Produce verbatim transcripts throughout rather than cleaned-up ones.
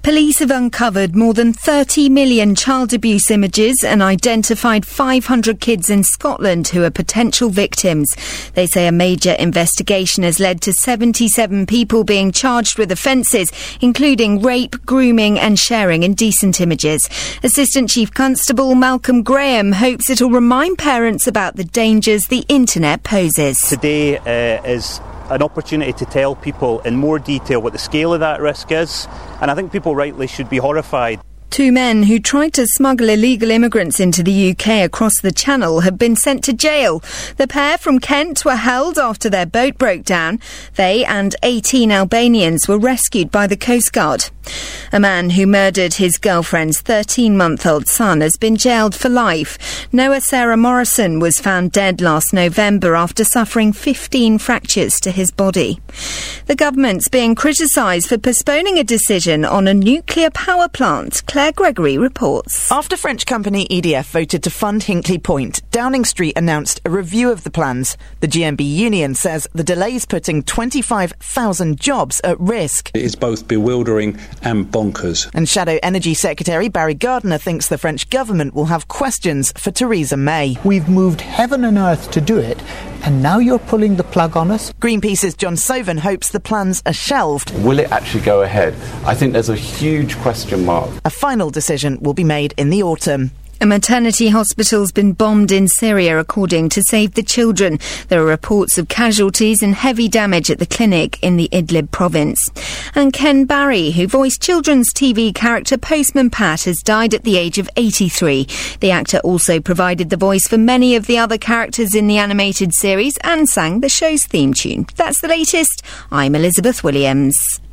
Police have uncovered more than thirty million child abuse images and identified five hundred kids in Scotland who are potential victims. They say a major investigation has led to seventy-seven people being charged with offences, including rape, grooming and sharing indecent images. Assistant Chief Constable Malcolm Graham hopes it'll remind parents about the dangers the internet poses. Today uh, is an opportunity to tell people in more detail what the scale of that risk is, and I think people rightly should be horrified. Two men who tried to smuggle illegal immigrants into the U K across the Channel have been sent to jail. The pair from Kent were held after their boat broke down. They and eighteen Albanians were rescued by the Coast Guard. A man who murdered his girlfriend's thirteen-month-old son has been jailed for life. Noah Sarah Morrison was found dead last November after suffering fifteen fractures to his body. The government's being criticised for postponing a decision on a nuclear power plant. Claire Gregory reports. After French company E D F voted to fund Hinkley Point, Downing Street announced a review of the plans. The G M B union says the delay's putting twenty-five thousand jobs at risk. It is both bewildering and bonkers. And Shadow Energy Secretary Barry Gardiner thinks the French government will have questions for Theresa May. We've moved heaven and earth to do it, and now you're pulling the plug on us? Greenpeace's John Sovan hopes the plans are shelved. Will it actually go ahead? I think there's a huge question mark. A final decision will be made in the autumn. A maternity hospital's been bombed in Syria, according to Save the Children. There are reports of casualties and heavy damage at the clinic in the Idlib province. And Ken Barry, who voiced children's T V character Postman Pat, has died at the age of eighty-three. The actor also provided the voice for many of the other characters in the animated series and sang the show's theme tune. That's the latest. I'm Elizabeth Williams.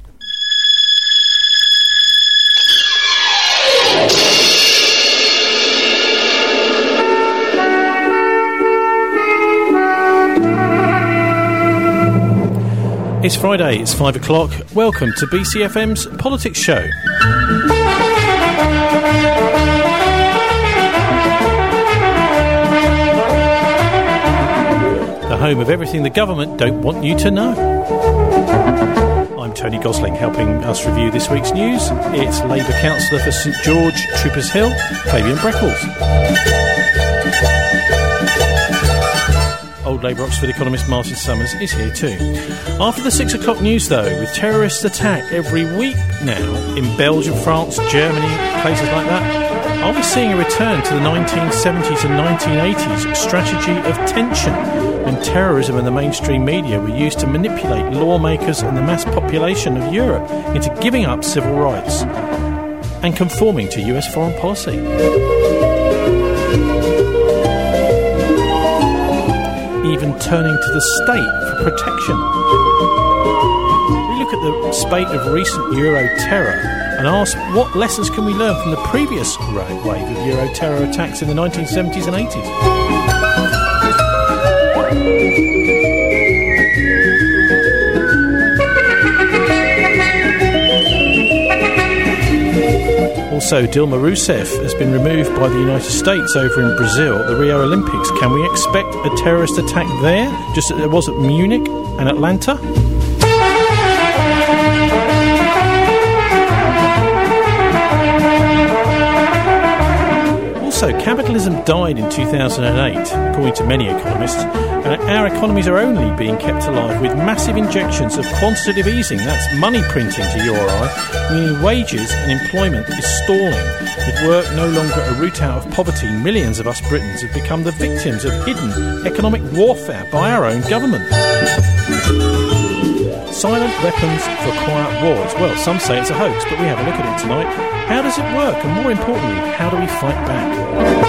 It's Friday, it's five o'clock. Welcome to B C F M's Politics Show. The home of everything the government don't want you to know. I'm Tony Gosling, helping us review this week's news. It's Labour councillor for St George, Troopers Hill, Fabian Breckles. Old Labour Oxford economist Martin Summers is here too. After the six o'clock news, though, with terrorist attack every week now in Belgium, France, Germany, places like that, are we seeing a return to the nineteen seventies and nineteen eighties strategy of tension, when terrorism and the mainstream media were used to manipulate lawmakers and the mass population of Europe into giving up civil rights and conforming to U S foreign policy? Even turning to the state for protection. We look at the spate of recent Euro terror and ask what lessons can we learn from the previous wave of Euro terror attacks in the nineteen seventies and eighties. Also, Dilma Rousseff has been removed by the United States over in Brazil at the Rio Olympics. Can we expect a terrorist attack there, just as there was at Munich and Atlanta? Also, capitalism died in two thousand eight, according to many economists, and our economies are only being kept alive with massive injections of quantitative easing. That's money printing to you or I, meaning wages and employment is stalling. With work no longer a route out of poverty, millions of us Britons have become the victims of hidden economic warfare by our own government. Silent weapons for quiet wars. Well, some say it's a hoax, but we have a look at it tonight. How does it work? And more importantly, how do we fight back?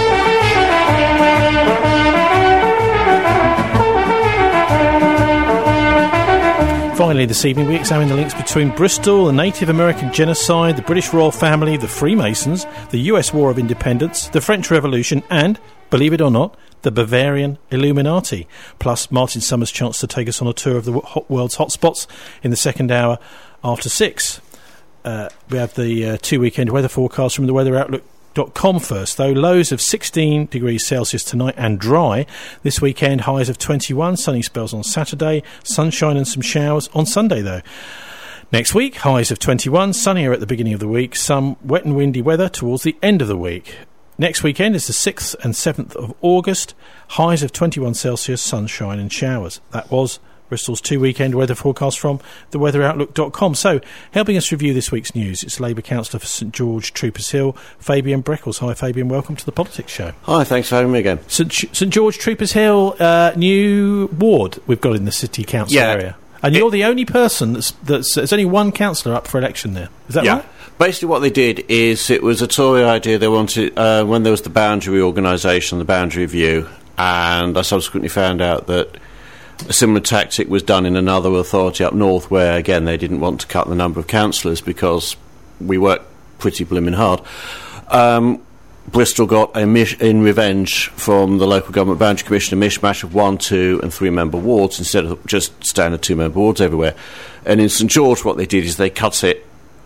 Finally, this evening, we examine the links between Bristol, the Native American genocide, the British royal family, the Freemasons, the U S War of Independence, the French Revolution, and, believe it or not, the Bavarian Illuminati. Plus, Martin Summers' chance to take us on a tour of the world's hotspots in the second hour after six. Uh, we have the uh, two weekend weather forecast from the weather outlook dot com first, though. Lows of sixteen degrees Celsius tonight and dry. This weekend, highs of twenty-one, sunny spells on Saturday, sunshine and some showers on Sunday, though. Next week, highs of twenty-one, sunnier at the beginning of the week, some wet and windy weather towards the end of the week. Next weekend is the sixth and seventh of August, highs of twenty-one Celsius, sunshine and showers. That was Bristol's two-weekend weather forecast from the weather outlook dot com. So, helping us review this week's news, it's Labour Councillor for St George, Troopers Hill, Fabian Breckles. Hi, Fabian. Welcome to the Politics Show. Hi, thanks for having me again. St St George, Troopers Hill, uh, new ward we've got in the City Council yeah. area. And you're it, the only person that's, that's... There's only one councillor up for election there. Is that yeah. right? Basically what they did is it was a Tory idea. They wanted... Uh, when there was the boundary reorganisation, the boundary review, and I subsequently found out that a similar tactic was done in another authority up north where, again, they didn't want to cut the number of councillors because we worked pretty blooming hard. Um, Bristol got, a mish- in revenge from the Local Government Boundary Commission, a mishmash of one, two and three-member wards instead of just standard two-member wards everywhere. And in St George, what they did is they cut it,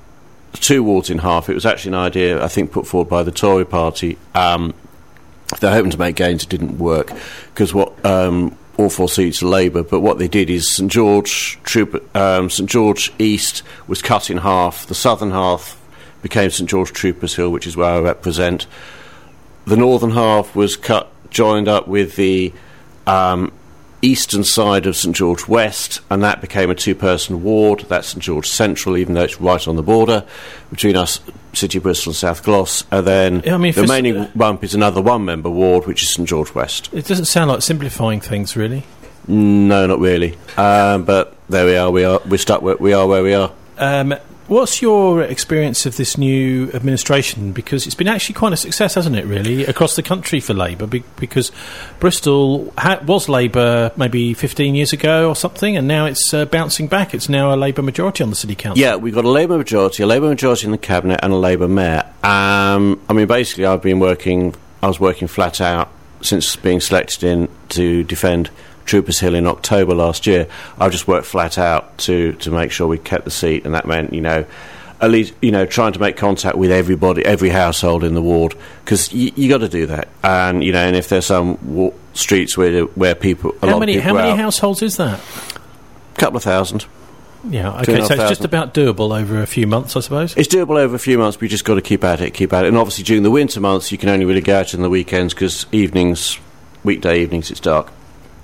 two wards in half. It was actually an idea, I think, put forward by the Tory party. Um, they're hoping to make gains. It didn't work because what... Um, all four seats are Labour, but what they did is St George Troop, um, St George East was cut in half. The southern half became St George Troopers Hill, which is where I represent. The northern half was cut, joined up with the um, eastern side of St George West, and that became a two-person ward. That's St George Central, even though it's right on the border between us, City of Bristol and South Gloss. And then I mean, the remaining uh, bump is another one-member ward, which is St George West. It doesn't sound like simplifying things, really. No, not really. Um, but there we are. We are. We're stuck. Where, we are where we are. Um, What's your experience of this new administration? Because it's been actually quite a success, hasn't it, really, across the country for Labour? Be- because Bristol ha- was Labour maybe fifteen years ago or something, and now it's uh, bouncing back. It's now a Labour majority on the City Council. Yeah, we've got a Labour majority, a Labour majority in the Cabinet, and a Labour mayor. Um, I mean, basically, I've been working, I was working flat out since being selected in to defend Troopers Hill in October last year. I've just worked flat out to, to make sure we kept the seat, and that meant, you know, at least, you know, trying to make contact with everybody, every household in the ward, because y- you got to do that. And, you know, and if there's some wa- streets where where people, a how lot many, of people how many out, households is that? A couple of thousand. Yeah, okay, so it's just about doable over a few months, I suppose? It's doable over a few months, but you just got to keep at it, keep at it. And obviously during the winter months, you can only really go out in the weekends, because evenings, weekday evenings, it's dark.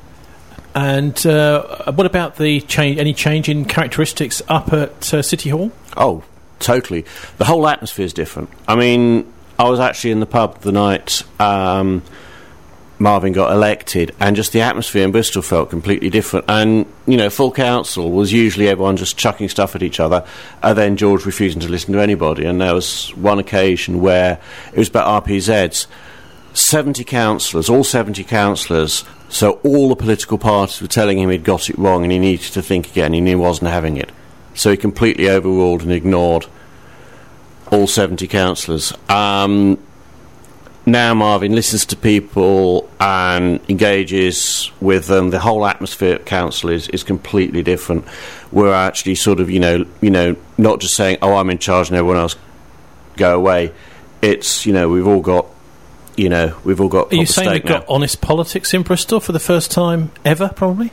And uh, what about the change? Any change in characteristics up at uh, City Hall? Oh, totally. The whole atmosphere is different. I mean, I was actually in the pub the night um, Marvin got elected, and just the atmosphere in Bristol felt completely different. And, you know, full council was usually everyone just chucking stuff at each other, and then George refusing to listen to anybody. And there was one occasion where it was about R P Zs. seventy councillors, all seventy councillors, so all the political parties were telling him he'd got it wrong and he needed to think again, and he wasn't having it. So he completely overruled and ignored all seventy councillors. Um, now Marvin listens to people and engages with them. The whole atmosphere at council is, is completely different. We're actually sort of, you know, you know, not just saying, oh, I'm in charge and everyone else go away. It's, you know, we've all got You know, we've all got. Are you saying we've now. got honest politics in Bristol for the first time ever, probably?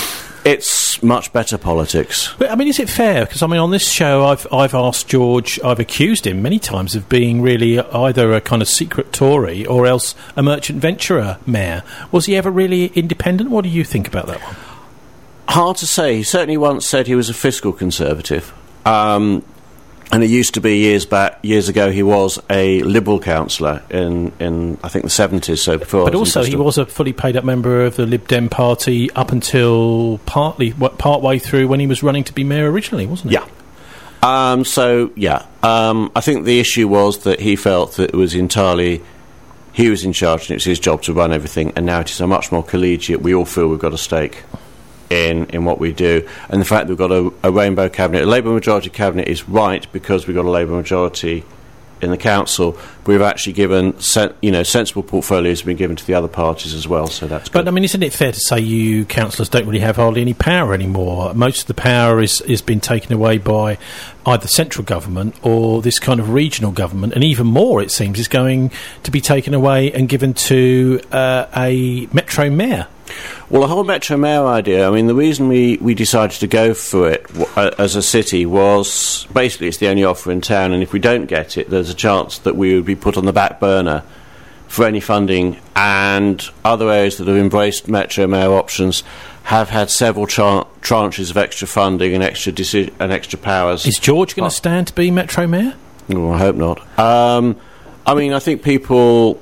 It's much better politics. But, I mean, is it fair? Because, I mean, on this show, I've I've asked George, I've accused him many times of being really either a kind of secret Tory or else a merchant venturer mayor. Was he ever really independent? What do you think about that one? Hard to say. He certainly once said he was a fiscal conservative. Um... And it used to be years back, years ago, he was a Liberal councillor in, in, I think, the seventies, so before... But also, he was a fully paid-up member of the Lib Dem party up until partly, what, part way through when he was running to be mayor originally, wasn't he? Yeah. Um, so, yeah. Um, I think the issue was that he felt that it was entirely... He was in charge and it was his job to run everything, and now it is a much more collegiate... We all feel we've got a stake in in what we do, and the fact that we've got a, a rainbow cabinet, a Labour majority cabinet, is right because we've got a Labour majority in the council. We've actually given, sen- you know, sensible portfolios have been given to the other parties as well, so that's good. But I mean, isn't it fair to say you councillors don't really have hardly any power anymore? Most of the power is is been taken away by either central government or this kind of regional government, and even more, it seems, is going to be taken away and given to uh, a metro mayor. Well, the whole Metro Mayor idea, I mean, the reason we, we decided to go for it w- uh, as a city was basically it's the only offer in town, and if we don't get it, there's a chance that we would be put on the back burner for any funding, and other areas that have embraced Metro Mayor options have had several tra- tranches of extra funding and extra deci- and extra powers. Is George going to oh. stand to be Metro Mayor? Oh, I hope not. Um, I mean, I think people...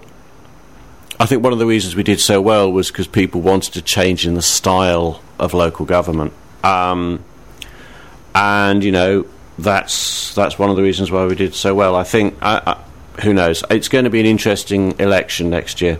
I think one of the reasons we did so well was because people wanted to change in the style of local government. Um, and, you know, that's that's one of the reasons why we did so well. I think, I, I, who knows, it's going to be an interesting election next year.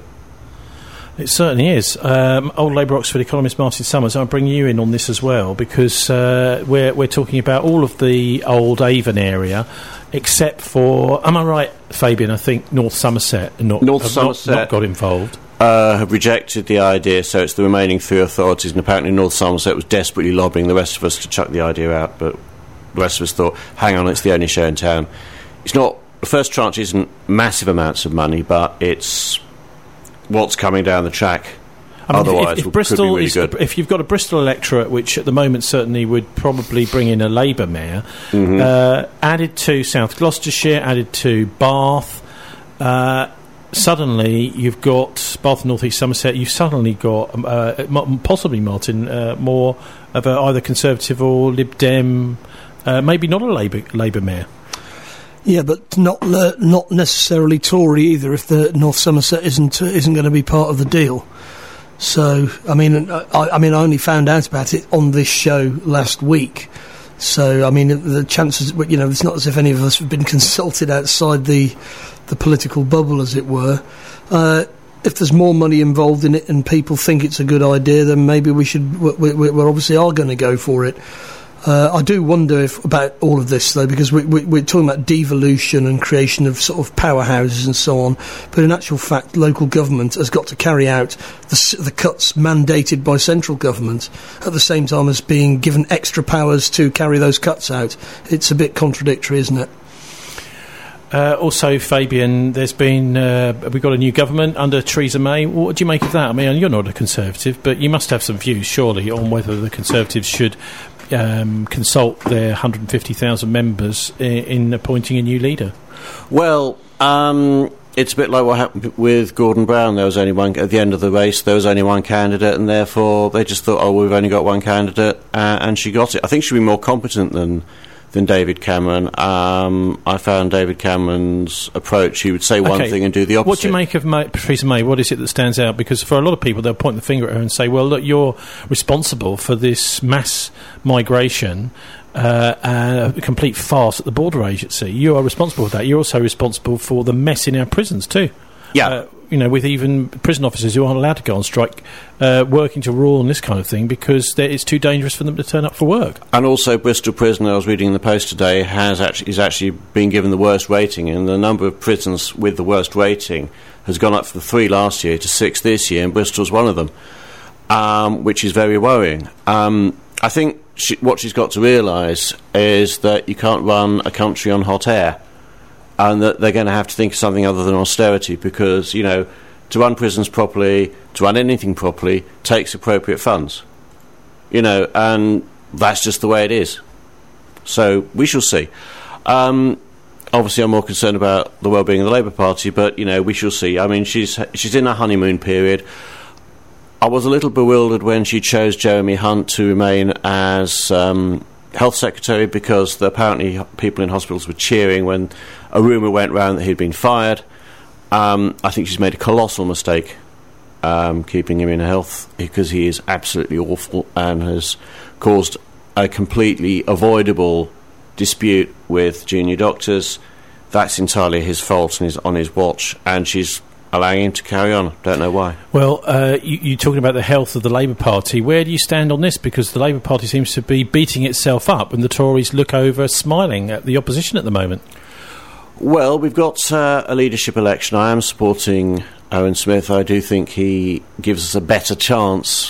It certainly is. Um, old Labour Oxford economist Martin Summers, I'll bring you in on this as well, because uh, we're, we're talking about all of the old Avon area, except for, am I right, Fabian, I think North Somerset, not, North have Somerset not, not got involved. Uh, have rejected the idea, so it's the remaining three authorities, and apparently North Somerset was desperately lobbying the rest of us to chuck the idea out, but the rest of us thought, hang on, it's the only show in town. It's not, the first tranche isn't massive amounts of money, but it's what's coming down the track. I mean, Otherwise, if, if could Bristol be really is, good. If you've got a Bristol electorate, which at the moment certainly would probably bring in a Labour mayor, mm-hmm. uh, added to South Gloucestershire, added to Bath, uh, suddenly you've got Bath and North East Somerset. You've suddenly got uh, possibly Martin uh, more of a, either Conservative or Lib Dem, uh, maybe not a Labour Labour mayor. Yeah, but not uh, not necessarily Tory either. If the North Somerset isn't uh, isn't going to be part of the deal, so I mean, I, I mean, I only found out about it on this show last week. So I mean, the chances, you know, it's not as if any of us have been consulted outside the the political bubble, as it were. Uh, if there's more money involved in it and people think it's a good idea, then maybe we should. We, we, we obviously are going to go for it. Uh, I do wonder if about all of this, though, because we, we, we're talking about devolution and creation of sort of powerhouses and so on, but in actual fact, local government has got to carry out the, the cuts mandated by central government at the same time as being given extra powers to carry those cuts out. It's a bit contradictory, isn't it? Uh, also, Fabian, there's been uh, we've got a new government under Theresa May. What do you make of that? I mean, you're not a Conservative, but you must have some views, surely, on whether the Conservatives should Um, consult their one hundred fifty thousand members in, in appointing a new leader. Well, um, it's a bit like what happened with Gordon Brown. There was only one at the end of the race. There was only one candidate, and therefore they just thought, "Oh, we've only got one candidate," uh, and she got it. I think she'd be more competent than than David Cameron. Um, I found David Cameron's approach, he would say one okay. thing and do the opposite. What do you make of May, Theresa May? What is it that stands out? Because for a lot of people, they'll point the finger at her and say, well, look, you're responsible for this mass migration uh, and a complete farce at the border agency. You are responsible for that. You're also responsible for the mess in our prisons too. Yeah. Uh, you know, with even prison officers who aren't allowed to go on strike, uh, working to rule and this kind of thing because it's too dangerous for them to turn up for work. And also, Bristol Prison, I was reading in the Post today, has actually is actually been given the worst rating, and the number of prisons with the worst rating has gone up from three last year to six this year, and Bristol's one of them, um, which is very worrying. Um, I think she, what she's got to realise is that you can't run a country on hot air, and that they're going to have to think of something other than austerity because, you know, to run prisons properly, to run anything properly, takes appropriate funds. You know, and that's just the way it is. So we shall see. Um, obviously, I'm more concerned about the well-being of the Labour Party, but, you know, we shall see. I mean, she's she's in a honeymoon period. I was a little bewildered when she chose Jeremy Hunt to remain as Um, Health Secretary because the, apparently people in hospitals were cheering when a rumour went round that he'd been fired. Um, I think she's made a colossal mistake um, keeping him in health because he is absolutely awful and has caused a completely avoidable dispute with junior doctors. That's entirely his fault and is on his watch, and she's allowing him to carry on. Don't know why. Well, uh, you, you're talking about the health of the Labour Party. Where do you stand on this? Because the Labour Party seems to be beating itself up and the Tories look over smiling at the opposition at the moment. Well, we've got uh, a leadership election. I am supporting Owen Smith. I do think he gives us a better chance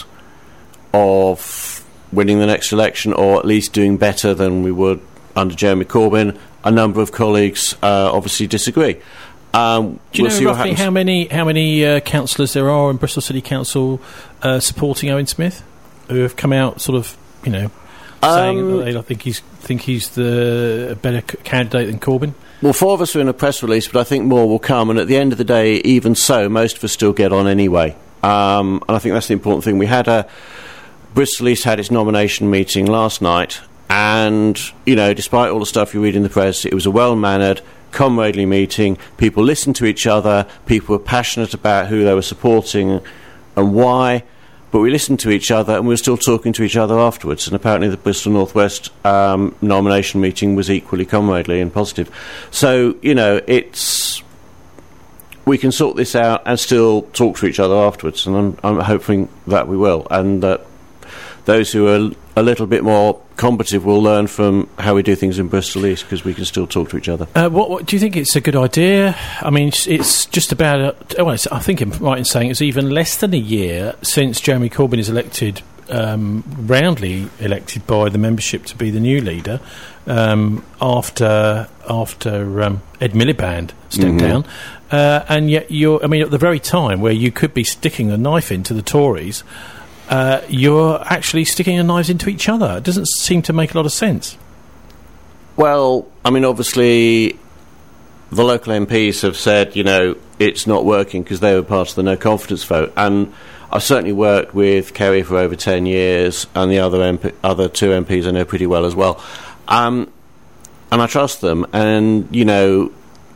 of winning the next election, or at least doing better than we would under Jeremy Corbyn. A number of colleagues uh, obviously disagree. Um, Do you we'll know see what roughly happens. how many how many uh, councillors there are in Bristol City Council uh, supporting Owen Smith, who have come out sort of, you know, saying Um, that they think he's think he's the a better c- candidate than Corbyn? Well, four of us are in a press release, but I think more will come. And at the end of the day, even so, most of us still get on anyway. Um, and I think that's the important thing. We had a Bristol East had its nomination meeting last night, and you know, despite all the stuff you read in the press, it was a well-mannered, comradely meeting. People listened to each other. People were passionate about who they were supporting and why. But we listened to each other, and we were still talking to each other afterwards. And apparently, the Bristol North West um, nomination meeting was equally comradely and positive. So, you know, it's we can sort this out and still talk to each other afterwards. And I'm, I'm hoping that we will, and that those who are a little bit more combative will learn from how we do things in Bristol East, because we can still talk to each other. Uh, what, what do you think? It's a good idea? I mean, it's, it's just about. A, well, it's, I think I'm right in saying it's even less than a year since Jeremy Corbyn is elected, um, roundly elected by the membership to be the new leader, um, after after um, Ed Miliband stepped Mm-hmm. down, uh, and yet you're. I mean, at the very time where you could be sticking a knife into the Tories. Uh, you're actually sticking your knives into each other. It doesn't seem to make a lot of sense. Well, I mean, obviously, the local M Ps have said, you know, it's not working because they were part of the no confidence vote. And I've certainly worked with Kerry for over ten years, and the other M P, other two M Ps I know pretty well as well. Um, and I trust them. And, you know,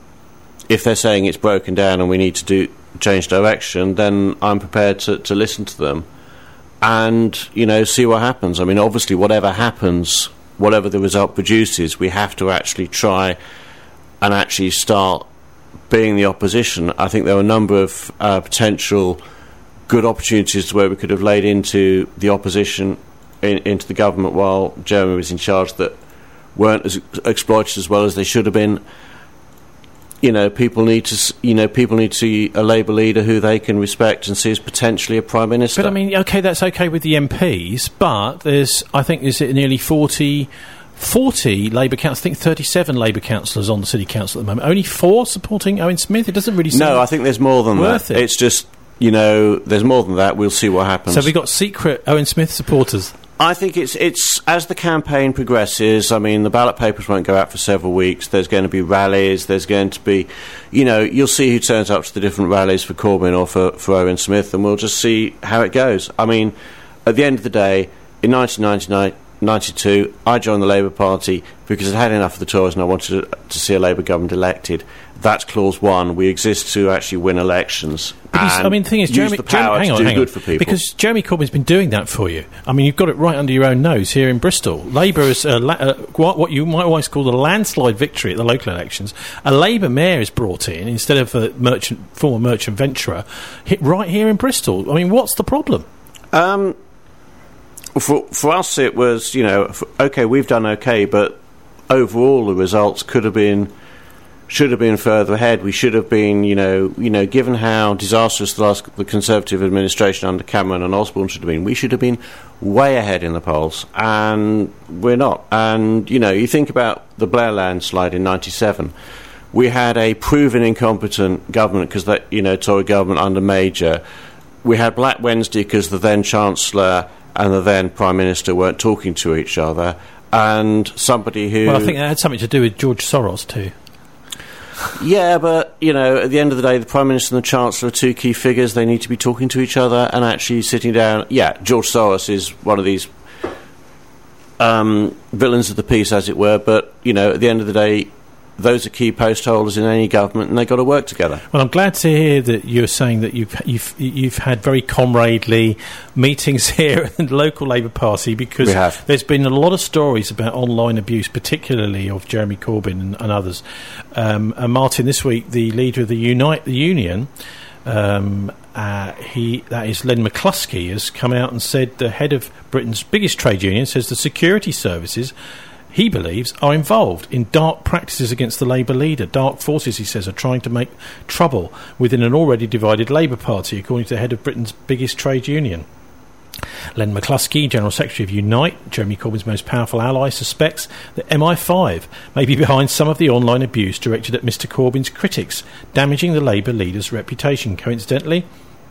if they're saying it's broken down and we need to do change direction, then I'm prepared to, to listen to them. And, you know, see what happens. I mean, obviously, whatever happens, whatever the result produces, we have to actually try and actually start being the opposition. I think there are a number of uh, potential good opportunities where we could have laid into the opposition, in, into the government while Jeremy was in charge, that weren't as exploited as well as they should have been. You know, people need to. You know, people need to see a Labour leader who they can respect and see as potentially a prime minister. But I mean, okay, that's okay with the M Ps, but there's, I think, is it nearly forty, forty Labour councillors? I think thirty-seven Labour councillors on the city council at the moment. Only four supporting Owen Smith. It doesn't really seem No, I think there's more than worth that. it. It's just, you know, there's more than that. We'll see what happens. So we got secret Owen Smith supporters. I think it's it's as the campaign progresses. I mean, the ballot papers won't go out for several weeks. There's going to be rallies. There's going to be, you know, you'll see who turns up to the different rallies for Corbyn or for, for Owen Smith, and we'll just see how it goes. I mean, at the end of the day, in nineteen ninety-two, I joined the Labour Party because I'd had enough of the Tories and I wanted to, to see a Labour government elected. That's clause one. We exist to actually win elections. But he's, and I mean, the thing is, use Jeremy, the power Jeremy, hang to on, do hang good on, for people. because Jeremy Corbyn's been doing that for you. I mean, you've got it right under your own nose here in Bristol. Labour is a la- uh, what, what you might always call a landslide victory at the local elections. A Labour mayor is brought in instead of a merchant, former merchant venturer, hit right here in Bristol. I mean, what's the problem? Um, for for us, it was, you know, f okay, we've done okay, but overall, the results could have been, should have been further ahead. We should have been, you know, you know, given how disastrous the last the Conservative administration under Cameron and Osborne should have been, we should have been way ahead in the polls, and we're not. And you know, you think about the Blair landslide in ninety-seven. We had a proven incompetent government because that, you know, Tory government under Major. We had Black Wednesday because the then Chancellor and the then Prime Minister weren't talking to each other, and somebody who... Well, I think that had something to do with George Soros too. Yeah, but, you know, at the end of the day, the Prime Minister and the Chancellor are two key figures. They need to be talking to each other and actually sitting down. Yeah, George Soros is one of these um, villains of the piece, as it were, but, you know, at the end of the day, those are key post holders in any government, and they've got to work together. Well, I'm glad to hear that you're saying that you've you've you've had very comradely meetings here at the local Labour Party, because We have. there's been a lot of stories about online abuse, particularly of Jeremy Corbyn and, and others. Um, and Martin, this week, the leader of the Unite the Union, um, uh, he that is Len McCluskey, has come out and said the head of Britain's biggest trade union says the security services, he believes, are involved in dark practices against the Labour leader. Dark forces, he says, are trying to make trouble within an already divided Labour Party, according to the head of Britain's biggest trade union. Len McCluskey, General Secretary of Unite, Jeremy Corbyn's most powerful ally, suspects that M I five may be behind some of the online abuse directed at Mr Corbyn's critics, damaging the Labour leader's reputation. Coincidentally,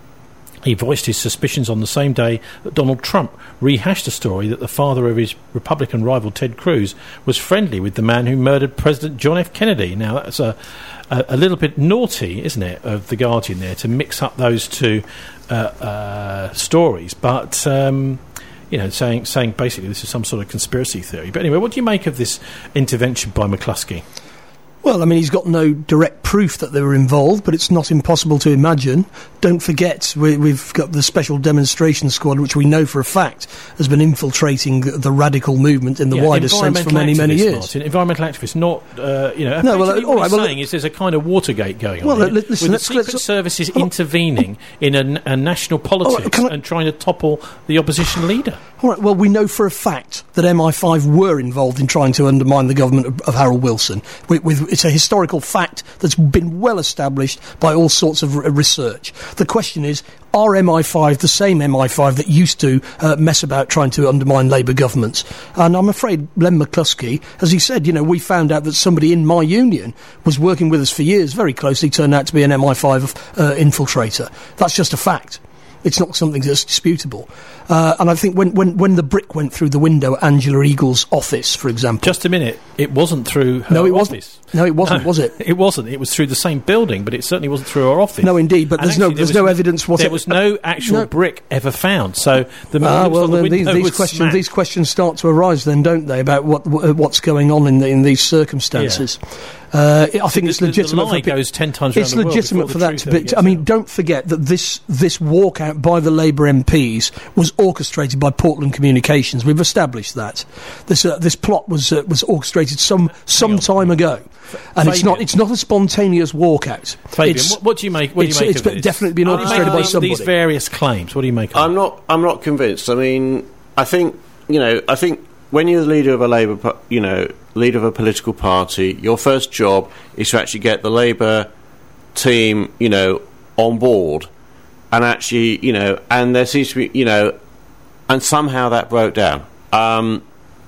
he voiced his suspicions on the same day that Donald Trump rehashed a story that the father of his Republican rival Ted Cruz was friendly with the man who murdered President John F. Kennedy. Now, that's a, a, a little bit naughty, isn't it, of The Guardian there to mix up those two uh, uh, stories. But, um, you know, saying, saying basically this is some sort of conspiracy theory. But anyway, what do you make of this intervention by McCluskey? Well, I mean, he's got no direct proof that they were involved, but it's not impossible to imagine. Don't forget, we, we've got the Special Demonstration Squad, which we know for a fact has been infiltrating the radical movement in the yeah, wider sense for many, many years. Martin, environmental activists, not, uh, you know, no, well, what all right, we're well, saying is there's a kind of Watergate going well, on here, listen, with the secret let's, services oh, intervening oh, in a, a national politics right, I, and trying to topple the opposition leader. All right, well, we know for a fact that M I five were involved in trying to undermine the government of, of Harold Wilson. With, with, it's a historical fact that's been well established by all sorts of r- research. The question is, are M I five the same M I five that used to uh, mess about trying to undermine Labour governments? And I'm afraid Len McCluskey, as he said, you know, we found out that somebody in my union was working with us for years, very closely, turned out to be an M I five uh, infiltrator. That's just a fact. It's not something that's disputable. Uh, and I think when, when, when the brick went through the window at Angela Eagle's office, for example... Just a minute. It wasn't through her no, it office. Wasn't. No, it wasn't, no, was it? It wasn't. It was through the same building, but it certainly wasn't through her office. No, indeed, but there's, actually, no, there's there no was, evidence whatever. There was no actual no. brick ever found. So the ah, well, the these, these, questions, these questions start to arise then, don't they, about what what's going on in, the, in these circumstances. Yeah. Uh, I think the, it's legitimate. The lie for, goes ten times it's around the legitimate world for that to be. To I mean, don't forget that this this walkout by the Labour M Ps was orchestrated by Portland Communications. We've established that this uh, this plot was uh, was orchestrated some some time ago, and Fabian. it's not it's not a spontaneous walkout. Fabian, what, what do you make? What do you make it's of this? It's definitely been orchestrated by these, somebody. These various claims. What do you make? Of I'm it? not. I'm not convinced. I mean, I think you know. I think. When you're the leader of a Labour, you know, leader of a political party, your first job is to actually get the Labour team, you know, on board, and actually, you know, and there seems to be, you know, and somehow that broke down. Um,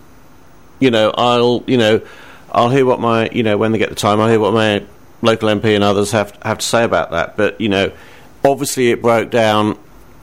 you know, I'll, you know, I'll hear what my, you know, when they get the time, I'll hear what my local M P and others have have to say about that. But you know, obviously, it broke down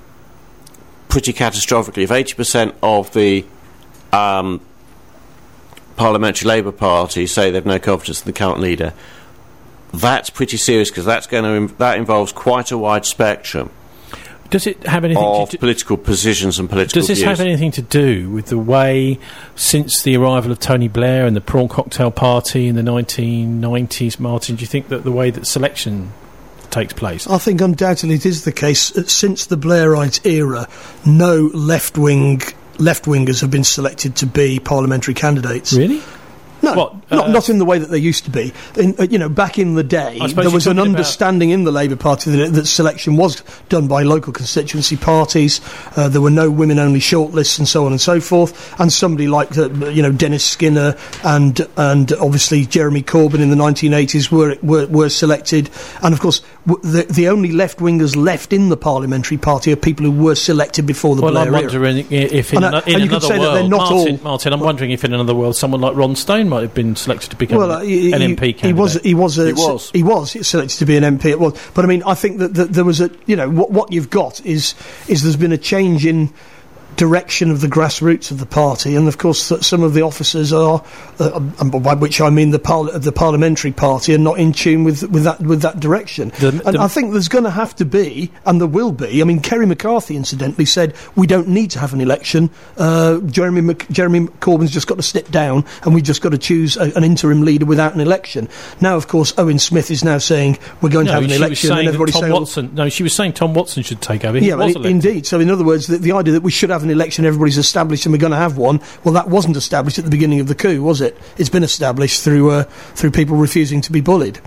pretty catastrophically. If eighty percent of the Um, Parliamentary Labour Party say they've no confidence in the current leader, that's pretty serious because that's going to Im- that involves quite a wide spectrum. Does it have anything of to do- political positions and political Does this views. have anything to do with the way, since the arrival of Tony Blair and the Prawn Cocktail Party in the nineteen nineties, Martin, do you think that the way that selection takes place? I think undoubtedly it is the case. Since the Blairite era, no left-wing left-wingers have been selected to be parliamentary candidates. Really? No, what, uh, not, not in the way that they used to be. In, uh, you know, back in the day, there was an understanding in the Labour Party that, that selection was done by local constituency parties. Uh, there were no women-only shortlists and so on and so forth. And somebody like, uh, you know, Dennis Skinner and and obviously Jeremy Corbyn in the nineteen eighties were were, were selected. And of course, w- the the only left-wingers left in the parliamentary party are people who were selected before the well, Blair I'm era. wondering if in, and, an, in and you another could say world, that they're not Martin, all, Martin, I'm wondering if in another world someone like Ron Stone might have been selected to become well, uh, he, an M P candidate. He was, he was, a, he was, he was selected to be an M P. It was, but I mean, I think that, that there was a, you know, what what you've got is is there's been a change in direction of the grassroots of the party, and of course that some of the officers are, uh, by which I mean the par- the parliamentary party, are not in tune with with that with that direction. The, the, and I think there's going to have to be, and there will be. I mean, Kerry McCarthy incidentally said we don't need to have an election. Uh, Jeremy Mc- Jeremy Corbyn's just got to sit down, and we've just got to choose a, an interim leader without an election. Now, of course, Owen Smith is now saying we're going no, to have an election, and everybody Tom saying, Watson. No, she was saying Tom Watson should take over. He yeah, was well, indeed. So, in other words, the, the idea that we should have an election, everybody's established, and we're going to have one. Well, that wasn't established at the beginning of the coup, was it? It's been established through uh, through people refusing to be bullied.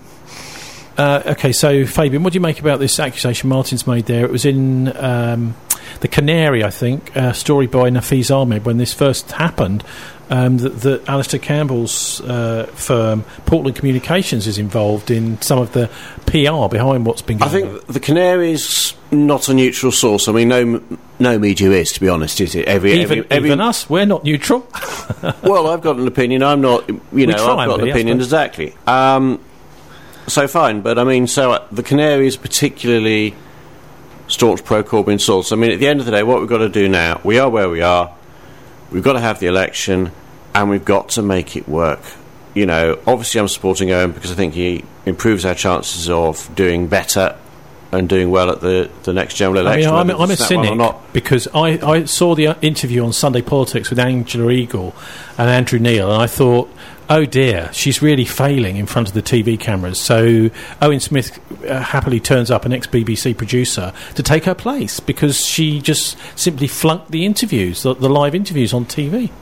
Uh, okay, so Fabian, what do you make about this accusation Martin's made there? It was in um, the Canary, I think, a story by Nafeez Ahmed when this first happened. um, that, that Alistair Campbell's uh, firm, Portland Communications, is involved in some of the P R behind what's been going on. I think on. The Canary's not a neutral source. I mean, no no media is, to be honest, is it? Every, even, every, every, even us, we're not neutral. Well, I've got an opinion. I'm not, you know, I've got an be, opinion, exactly. Um, so fine, but I mean, so uh, the Canary is particularly staunch pro-Corbyn source. I mean, at the end of the day, what we've got to do now, we are where we are, we've got to have the election, and we've got to make it work. You know, obviously I'm supporting Owen because I think he improves our chances of doing better and doing well at the, the next general election. I mean, I'm, I'm a cynic because I, I saw the interview on Sunday Politics with Angela Eagle and Andrew Neil, and I thought, oh dear, she's really failing in front of the T V cameras. So Owen Smith uh, happily turns up, an ex-B B C producer, to take her place because she just simply flunked the interviews, the, the live interviews on T V.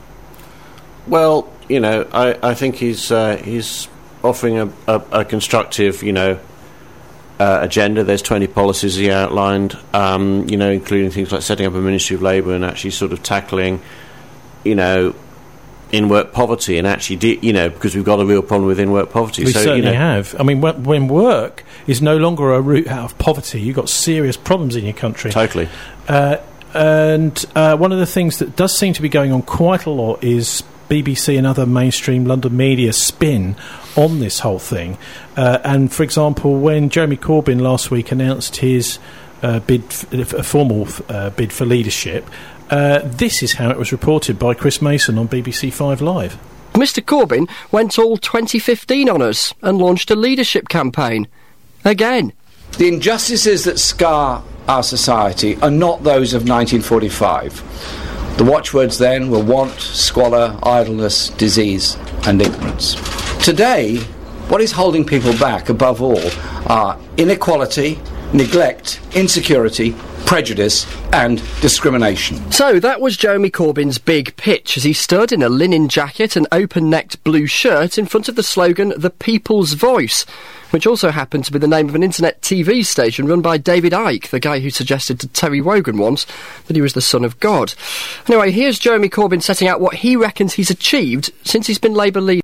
Well, you know, I, I think he's uh, he's offering a, a, a constructive, you know, uh, agenda. There's twenty policies he outlined, um, you know, including things like setting up a Ministry of Labour and actually sort of tackling, you know, in-work poverty and actually, de- you know, because we've got a real problem with in-work poverty. We so, certainly you know, have. I mean, when, when work is no longer a route out of poverty, you've got serious problems in your country. Totally. Uh, and uh, one of the things that does seem to be going on quite a lot is B B C and other mainstream London media spin on this whole thing. Uh, and, for example, when Jeremy Corbyn last week announced his uh, bid, f- a formal uh, bid for leadership, uh, this is how it was reported by Chris Mason on B B C Five Live. Mister Corbyn went all twenty fifteen on us and launched a leadership campaign. Again. The injustices that scar our society are not those of nineteen forty-five. The watchwords then were want, squalor, idleness, disease and ignorance. Today, what is holding people back above all are inequality, neglect, insecurity, prejudice and discrimination. So that was Jeremy Corbyn's big pitch as he stood in a linen jacket and open-necked blue shirt in front of the slogan The People's Voice, which also happened to be the name of an internet T V station run by David Icke, the guy who suggested to Terry Wogan once that he was the son of God. Anyway, here's Jeremy Corbyn setting out what he reckons he's achieved since he's been Labour leader.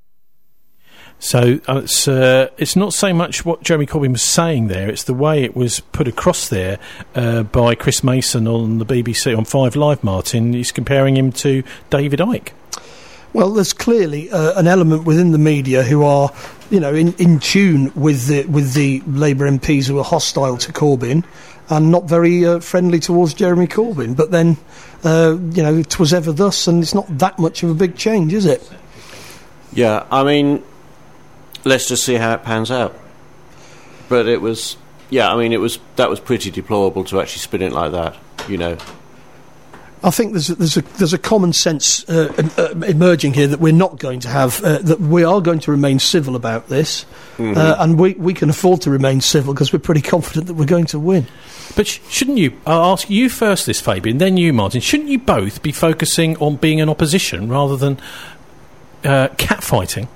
So uh, it's uh, it's not so much what Jeremy Corbyn was saying there, it's the way it was put across there uh, by Chris Mason on the B B C on Five Live, Martin. He's comparing him to David Icke. Well, there's clearly uh, an element within the media who are, you know, in, in tune with the with the Labour M Ps who are hostile to Corbyn and not very uh, friendly towards Jeremy Corbyn. But then, uh, you know, 'twas ever thus, and it's not that much of a big change, is it? Yeah, I mean, let's just see how it pans out. But it was, yeah, I mean, it was that was pretty deplorable to actually spin it like that, you know. I think there's a, there's a there's a common sense uh, uh, emerging here that we're not going to have uh, that we are going to remain civil about this, mm-hmm. uh, and we we can afford to remain civil because we're pretty confident that we're going to win. But sh- shouldn't you? I'll ask you first, this Fabian, then you, Martin. Shouldn't you both be focusing on being an opposition rather than uh, catfighting?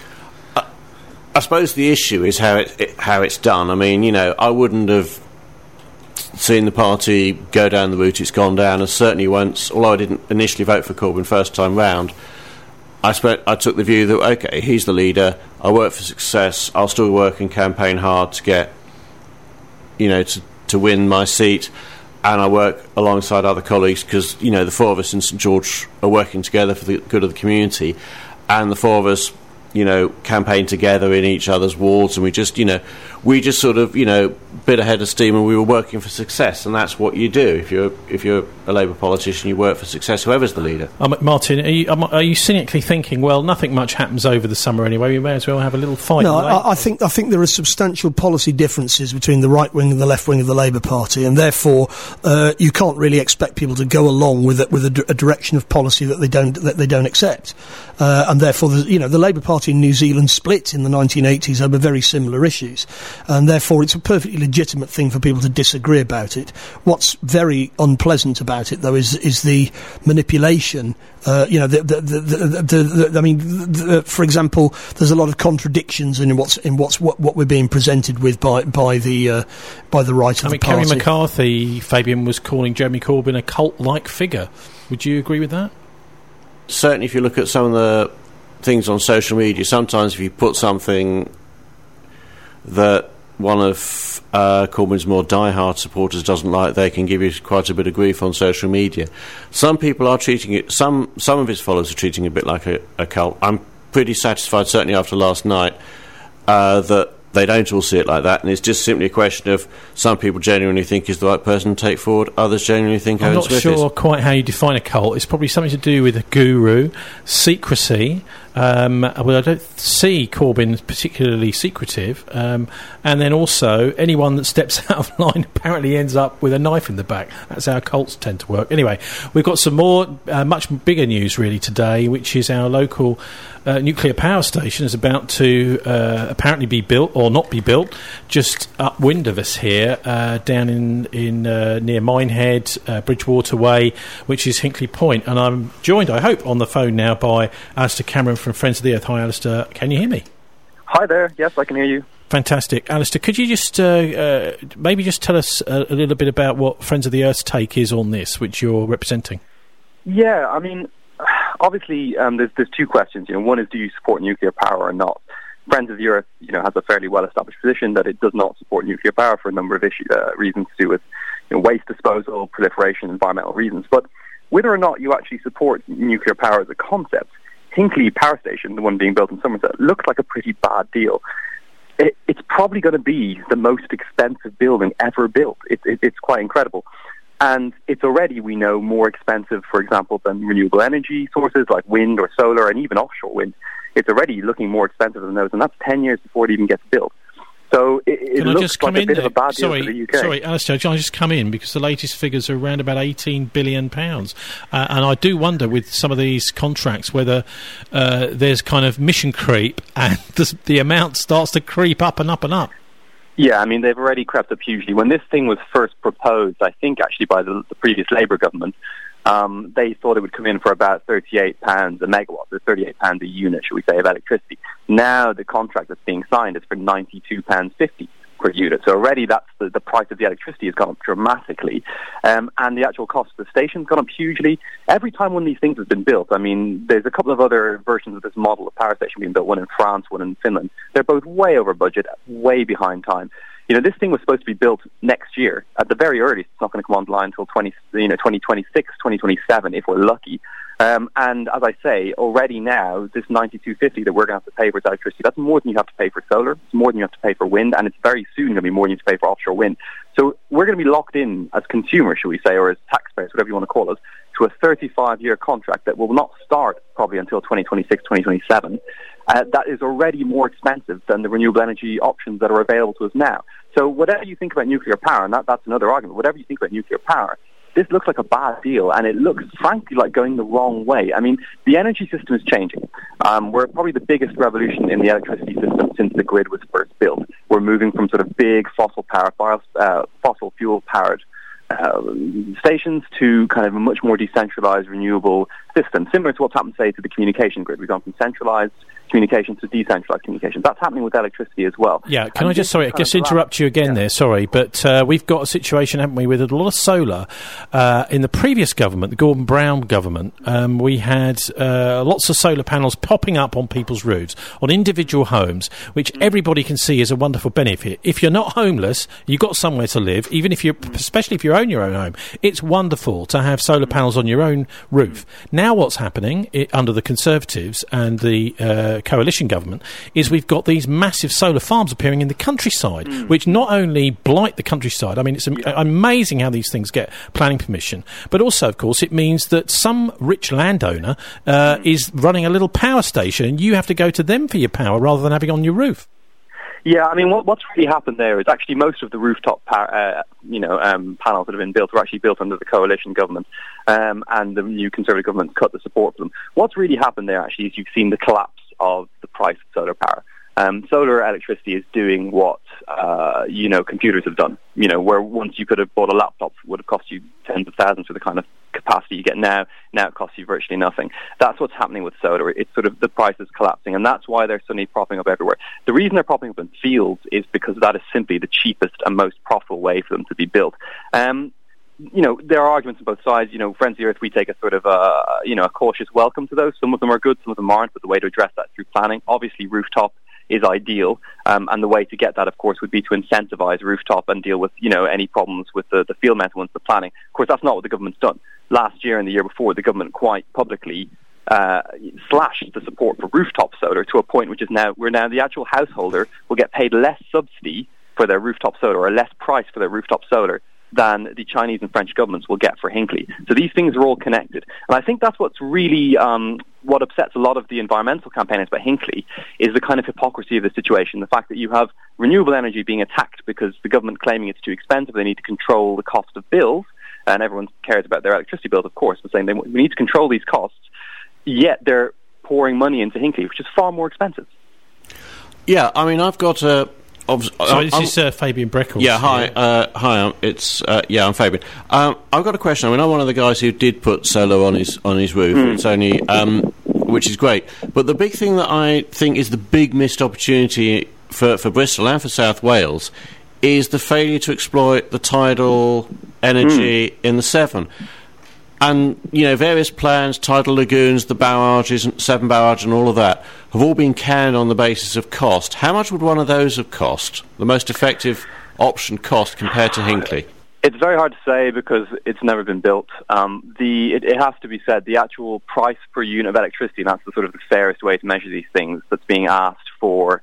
I suppose the issue is how it, it how it's done. I mean, you know, I wouldn't have seen the party go down the route it's gone down, and certainly once, although I didn't initially vote for Corbyn first time round, I spent, I took the view that, OK, he's the leader, I work for success, I'll still work and campaign hard to get, you know, to, to win my seat, and I work alongside other colleagues because, you know, the four of us in St George are working together for the good of the community, and the four of us, you know, campaign together in each other's wards, and we just, you know, we just sort of, you know, bit ahead of steam, and we were working for success, and that's what you do if you're if you're a Labour politician. You work for success, whoever's the leader. Um, Martin, are you, um, are you cynically thinking, well, nothing much happens over the summer anyway, we may as well have a little fight? No, I, I think I think there are substantial policy differences between the right wing and the left wing of the Labour Party, and therefore uh, you can't really expect people to go along with it, with a, d- a direction of policy that they don't that they don't accept, uh, and therefore, you know, the Labour Party in New Zealand split in the nineteen eighties over very similar issues, and therefore it's a perfectly legitimate thing for people to disagree about it. What's very unpleasant about it, though, is is the manipulation. Uh, you know, the, the, the, the, the, the, I mean, the, for example, there's a lot of contradictions in what's in what's what, what we're being presented with by by the uh, by the right of I the mean, party. Kerry McCarthy, Fabian, was calling Jeremy Corbyn a cult-like figure. Would you agree with that? certainly if you look at some of the things on social media, sometimes if you put something that one of uh, Corbyn's more diehard supporters doesn't like, they can give you quite a bit of grief on social media. Some people are treating it, some some of his followers are treating it a bit like a, a cult. I'm pretty satisfied, certainly after last night, uh, that they don't all see it like that, and it's just simply a question of some people genuinely think he's the right person to take forward, others genuinely think I'm Owen not Smith sure is. quite how you define a cult. It's probably something to do with a guru, secrecy. Um, well, I don't see Corbyn as particularly secretive. Um, and then also, anyone that steps out of line apparently ends up with a knife in the back. That's how cults tend to work. Anyway, we've got some more, uh, much bigger news really today, which is our local uh, nuclear power station is about to uh, apparently be built, or not be built, just upwind of us here, uh, down in, in uh, near Minehead, uh, Bridgewater Way, which is Hinkley Point. And I'm joined, I hope, on the phone now by Alistair Cameron from Friends of the Earth. Hi, Alistair. Can you hear me? Hi there. Yes, I can hear you. Fantastic. Alistair, could you just uh, uh, maybe just tell us a, a little bit about what Friends of the Earth's take is on this, which you're representing? Yeah, I mean, obviously, um, there's there's two questions. You know, one is, do you support nuclear power or not? Friends of the Earth, you know, has a fairly well-established position that it does not support nuclear power for a number of issues, uh, reasons to do with, you know, waste disposal, proliferation, environmental reasons. But whether or not you actually support nuclear power as a concept, Hinkley Power Station, the one being built in Somerset, looks like a pretty bad deal. It, it's probably going to be the most expensive building ever built. It, it, it's quite incredible. And it's already, we know, more expensive, for example, than renewable energy sources like wind or solar and even offshore wind. It's already looking more expensive than those, and that's ten years before it even gets built. So it, it Can looks I just come like a in bit there? of a bad sorry, deal for the U K. Sorry, Alistair, can I just come in? Because the latest figures are around about eighteen billion pounds. Uh, and I do wonder with some of these contracts whether uh, there's kind of mission creep and the, the amount starts to creep up and up and up. Yeah, I mean, they've already crept up hugely. When this thing was first proposed, I think actually by the, the previous Labour government, um, they thought it would come in for about thirty-eight pounds a megawatt, or thirty-eight pounds a unit, should we say, of electricity. Now the contract that's being signed is for ninety-two pounds fifty per unit. So already that's the, the price of the electricity has gone up dramatically. Um, and the actual cost of the station's gone up hugely. Every time one of these things has been built, I mean, there's a couple of other versions of this model of power station being built, one in France, one in Finland. They're both way over budget, way behind time. You know, this thing was supposed to be built next year. At the very earliest, it's not going to come online until twenty, you know, twenty twenty-six, twenty twenty-seven, if we're lucky. Um, and as I say, already now, this ninety-two fifty that we're going to have to pay for electricity, that's more than you have to pay for solar, it's more than you have to pay for wind, and it's very soon going to be more than you have to pay for offshore wind. So we're going to be locked in as consumers, should we say, or as taxpayers, whatever you want to call it, to a thirty-five-year contract that will not start probably until twenty twenty-six, twenty twenty-seven. Uh, that is already more expensive than the renewable energy options that are available to us now. So whatever you think about nuclear power, and that, that's another argument, whatever you think about nuclear power, this looks like a bad deal, and it looks, frankly, like going the wrong way. I mean, the energy system is changing. Um, we're probably the biggest revolution in the electricity system since the grid was first built. We're moving from sort of big fossil power, uh, fossil fuel-powered uh, stations to kind of a much more decentralized, renewable system, similar to what's happened, say, to the communication grid. We've gone from centralized communications to decentralized communications. That's happening with electricity as well. Yeah, can and I just, sorry, I just interrupt you again yeah. there, sorry, but uh, we've got a situation, haven't we, with a lot of solar. Uh, in the previous government, the Gordon Brown government, um, we had uh, lots of solar panels popping up on people's roofs, on individual homes, which mm. everybody can see is a wonderful benefit. If you're not homeless, you've got somewhere to live, even if you're, especially if you own your own home, it's wonderful to have solar panels on your own roof. Now what's happening it, under the Conservatives and the uh, coalition government is we've got these massive solar farms appearing in the countryside, mm. which not only blight the countryside, I mean, it's am- yeah. amazing how these things get planning permission, but also, of course, it means that some rich landowner uh, mm. is running a little power station and you have to go to them for your power rather than having it on your roof. Yeah, I mean, what, what's really happened there is actually most of the rooftop, par- uh, you know, um, panels that have been built were actually built under the coalition government, um, and the new Conservative government cut the support for them. What's really happened there actually is you've seen the collapse of the price of solar power. Um, solar electricity is doing what, uh, you know, computers have done. You know, where once you could have bought a laptop, it would have cost you tens of thousands for the kind of capacity you get now. Now it costs you virtually nothing. That's what's happening with solar. It's sort of the price is collapsing, and that's why they're suddenly propping up everywhere. The reason they're propping up in fields is because that is simply the cheapest and most profitable way for them to be built. Um, you know, there are arguments on both sides. You know, Friends of the Earth, we take a sort of, uh, you know, a cautious welcome to those. Some of them are good, some of them aren't, but the way to address that is through planning. Obviously, rooftop is ideal, um, and the way to get that, of course, would be to incentivize rooftop and deal with, you know, any problems with the, the field mounted ones, the planning. Of course, that's not what the government's done. Last year and the year before, the government quite publicly uh, slashed the support for rooftop solar to a point which is now, where now the actual householder will get paid less subsidy for their rooftop solar, or less price for their rooftop solar, than the Chinese and French governments will get for Hinkley. So these things are all connected. And I think that's what's really, um, what upsets a lot of the environmental campaigners about Hinkley, is the kind of hypocrisy of the situation. The fact that you have renewable energy being attacked because the government claiming it's too expensive, they need to control the cost of bills, and everyone cares about their electricity bills, of course, but saying they, we need to control these costs, yet they're pouring money into Hinkley, which is far more expensive. Yeah, I mean, I've got a... So uh, this is uh, Fabian Breckles. Yeah, hi. Uh, hi, um, it's uh, yeah, I'm Fabian. Um, I've got a question. I mean, I'm one of the guys who did put solar on his on his roof. Mm. It's only, um, which is great. But the big thing that I think is the big missed opportunity for for Bristol and for South Wales is the failure to exploit the tidal energy mm. in the Severn. And, you know, various plans, tidal lagoons, the barrages, Severn barrage and all of that, have all been canned on the basis of cost. How much would one of those have cost? The most effective option cost compared to Hinkley? It's very hard to say because it's never been built. Um, the it, it has to be said, the actual price per unit of electricity, and that's the sort of the fairest way to measure these things, that's being asked for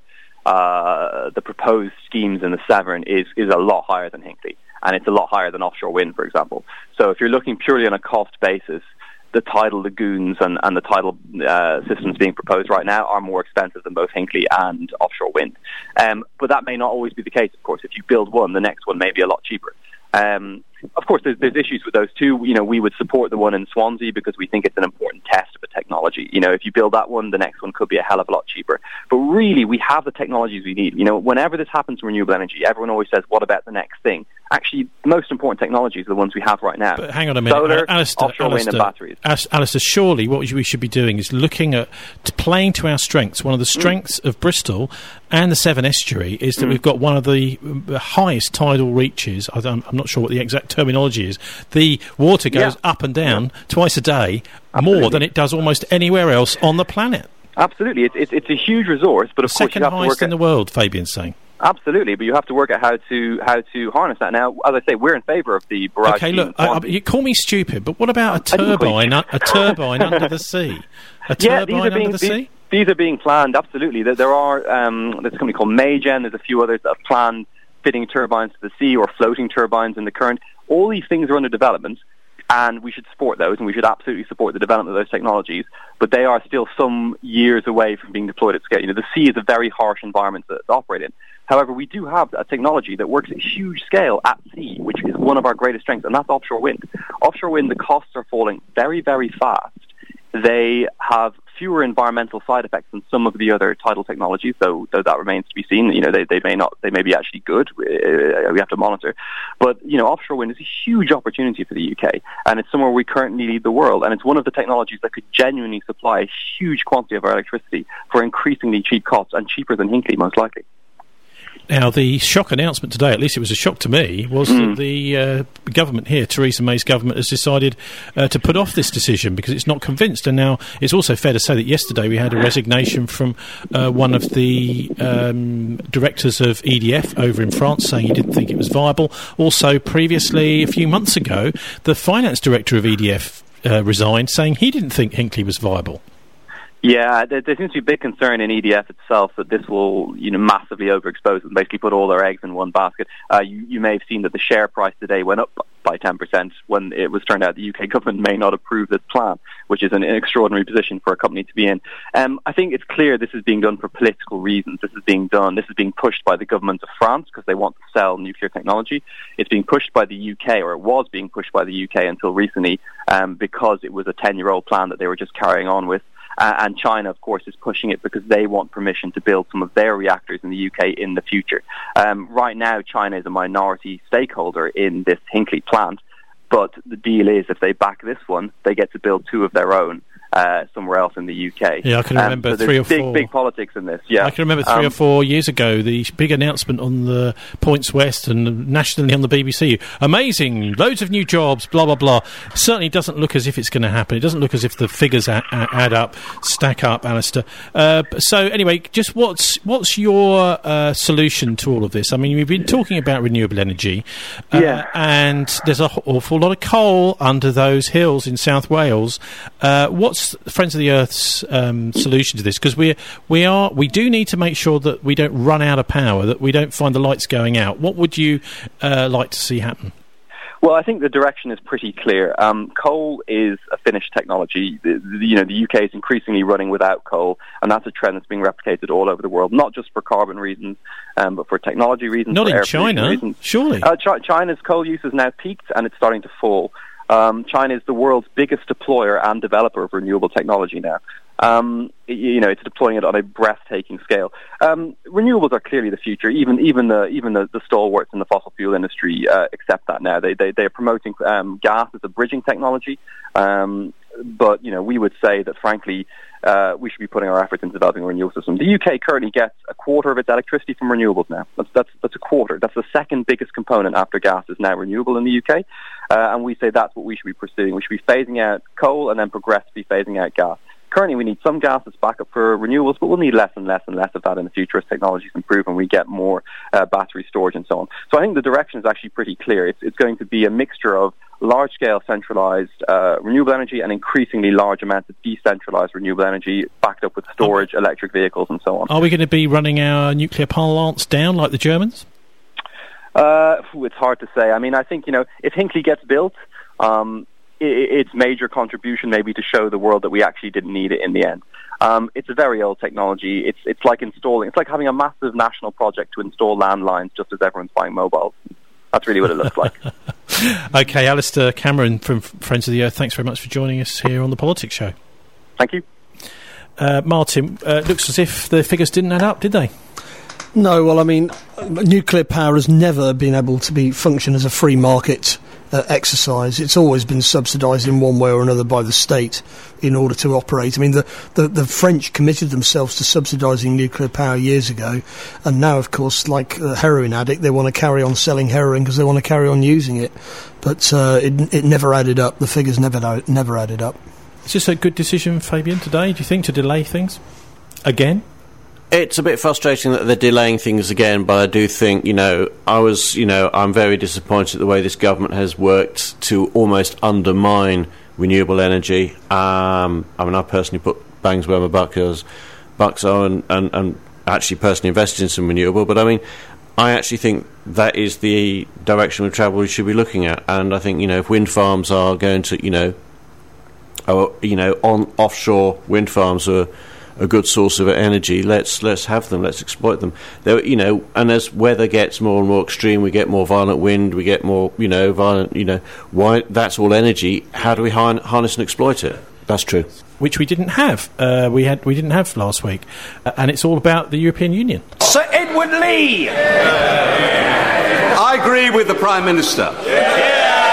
uh, the proposed schemes in the Severn is, is a lot higher than Hinkley. And it's a lot higher than offshore wind, for example. So if you're looking purely on a cost basis, the tidal lagoons and, and the tidal uh, systems being proposed right now are more expensive than both Hinkley and offshore wind. Um, but that may not always be the case, of course. If you build one, the next one may be a lot cheaper. Um, of course, there's, there's issues with those too. You know, we would support the one in Swansea because we think it's an important test of a technology. You know, if you build that one, the next one could be a hell of a lot cheaper. But really, we have the technologies we need. You know, whenever this happens in renewable energy, everyone always says, what about the next thing? Actually, the most important technologies are the ones we have right now. But hang on a minute. Solar, Alistair, offshore Alistair, wind and batteries. As, Alistair, surely what we should be doing is looking at to playing to our strengths. One of the strengths mm. of Bristol and the Severn Estuary is that mm. we've got one of the uh, highest tidal reaches. I I'm not sure what the exact terminology is. The water goes yeah. up and down yeah. twice a day, Absolutely. more than it does almost anywhere else on the planet. Absolutely. It's, it's, it's a huge resource, but of Second course you have to work highest in the world, Fabian's saying. Absolutely, but you have to work out how to how to harness that. Now, as I say, we're in favour of the barrage. Okay, look, I, I, you call me stupid, but what about a turbine? a, a turbine under the sea? A yeah, turbine these are being, under the these, sea? These are being planned. Absolutely, there, there are. Um, there's a company called Maygen. There's a few others that have planned fitting turbines to the sea or floating turbines in the current. All these things are under development, and we should support those, and we should absolutely support the development of those technologies. But they are still some years away from being deployed at scale. You know, the sea is a very harsh environment to, to operate in. However, we do have a technology that works at huge scale at sea, which is one of our greatest strengths, and that's offshore wind. Offshore wind, the costs are falling very, very fast. They have fewer environmental side effects than some of the other tidal technologies, though, though that remains to be seen. You know, they, they may not, they may be actually good. We, uh, we have to monitor. But, you know, offshore wind is a huge opportunity for the U K, and it's somewhere we currently lead the world, and it's one of the technologies that could genuinely supply a huge quantity of our electricity for increasingly cheap costs, and cheaper than Hinkley, most likely. Now, the shock announcement today, at least it was a shock to me, was mm. that the uh, government here, Theresa May's government, has decided uh, to put off this decision because it's not convinced. And now it's also fair to say that yesterday we had a resignation from uh, one of the um, directors of E D F over in France saying he didn't think it was viable. Also, previously, a few months ago, the finance director of E D F uh, resigned saying he didn't think Hinkley was viable. Yeah, there, there seems to be a big concern in E D F itself that this will, you know, massively overexpose and basically put all their eggs in one basket. Uh, you, you may have seen that the share price today went up by ten percent when it was turned out the U K government may not approve this plan, which is an, an extraordinary position for a company to be in. Um, I think it's clear this is being done for political reasons. This is being done, this is being pushed by the government of France because they want to sell nuclear technology. It's being pushed by the U K, or it was being pushed by the U K until recently, um, because it was a ten-year-old plan that they were just carrying on with. Uh, and China, of course, is pushing it because they want permission to build some of their reactors in the U K in the future. Um, right now, China is a minority stakeholder in this Hinkley plant, but the deal is if they back this one, they get to build two of their own. uh, somewhere else in the U K. Yeah, I can remember um, so three or big, four. big politics in this. Yeah, I can remember three um, or four years ago the big announcement on the Points West and nationally on the B B C. Amazing, loads of new jobs, blah blah blah. Certainly doesn't look as if it's going to happen. It doesn't look as if the figures a- a- add up, stack up, Alistair. Uh, so anyway, just what's what's your uh, solution to all of this? I mean, we've been talking about renewable energy, uh, yeah. and there's an awful lot of coal under those hills in South Wales. Uh, what's Friends of the Earth's um, solution to this? Because we we are we do need to make sure that we don't run out of power, that we don't find the lights going out. What would you uh, like to see happen? Well, I think the direction is pretty clear. Um, coal is a finished technology. The, the, you know, the U K is increasingly running without coal, and that's a trend that's being replicated all over the world, not just for carbon reasons, um, but for technology reasons. Not for in China, reasons. surely. Uh, Ch- China's coal use has now peaked, and it's starting to fall. Um, China is the world's biggest deployer and developer of renewable technology now. Um, you know, it's deploying it on a breathtaking scale. Um, renewables are clearly the future. Even even the even the, the stalwarts in the fossil fuel industry uh, accept that now. They they they are promoting um, gas as a bridging technology. Um, but you know, we would say that frankly, uh, we should be putting our efforts into developing a renewable system. The U K currently gets a quarter of its electricity from renewables now. That's that's that's a quarter. That's the second biggest component after gas is now renewable in the U K. Uh, and we say that's what we should be pursuing. We should be phasing out coal and then progressively phasing out gas. Currently, we need some gas as backup for renewables, but we'll need less and less and less of that in the future as technologies improve and we get more uh, battery storage and so on. So I think the direction is actually pretty clear. It's, it's going to be a mixture of large-scale centralised uh, renewable energy and increasingly large amounts of decentralised renewable energy backed up with storage, oh. electric vehicles and so on. Are we going to be running our nuclear plants down like the Germans? Uh, it's hard to say. I mean, I think, you know, if Hinkley gets built, um, its major contribution maybe to show the world that we actually didn't need it in the end. Um, it's a very old technology. It's it's like installing, it's like having a massive national project to install landlines just as everyone's buying mobiles. That's really what it looks like. Okay, Alistair Cameron from Friends of the Earth, thanks very much for joining us here on the Politics Show. Thank you. Uh, Martin, uh, it looks as if the figures didn't add up, did they? No, well, I mean, nuclear power has never been able to be function as a free market uh, exercise. It's always been subsidised in one way or another by the state in order to operate. I mean, the, the, the French committed themselves to subsidising nuclear power years ago, and now, of course, like a heroin addict, they want to carry on selling heroin because they want to carry on using it. But uh, it, it never added up. The figures never never added up. Is this a good decision, Fabian, today, do you think, to delay things again? It's a bit frustrating that they're delaying things again, but I do think, you know, I was, you know, I'm very disappointed at the way this government has worked to almost undermine renewable energy. Um, I mean, I personally put bangs where my buck is, bucks are, and, and, and actually personally invested in some renewable. But I mean, I actually think that is the direction of travel we should be looking at. And I think, you know, if wind farms are going to, you know, or, you know, on offshore wind farms are a good source of energy, let's let's have them, let's exploit them. There, you know, and as weather gets more and more extreme, we get more violent wind, we get more, you know, violent, you know, why, that's all energy. How do we har- harness and exploit it? That's true. Which we didn't have. Uh, we had we didn't have last week, uh, and it's all about the European Union. Sir Edward Lee. I agree with the Prime Minister. Yeah.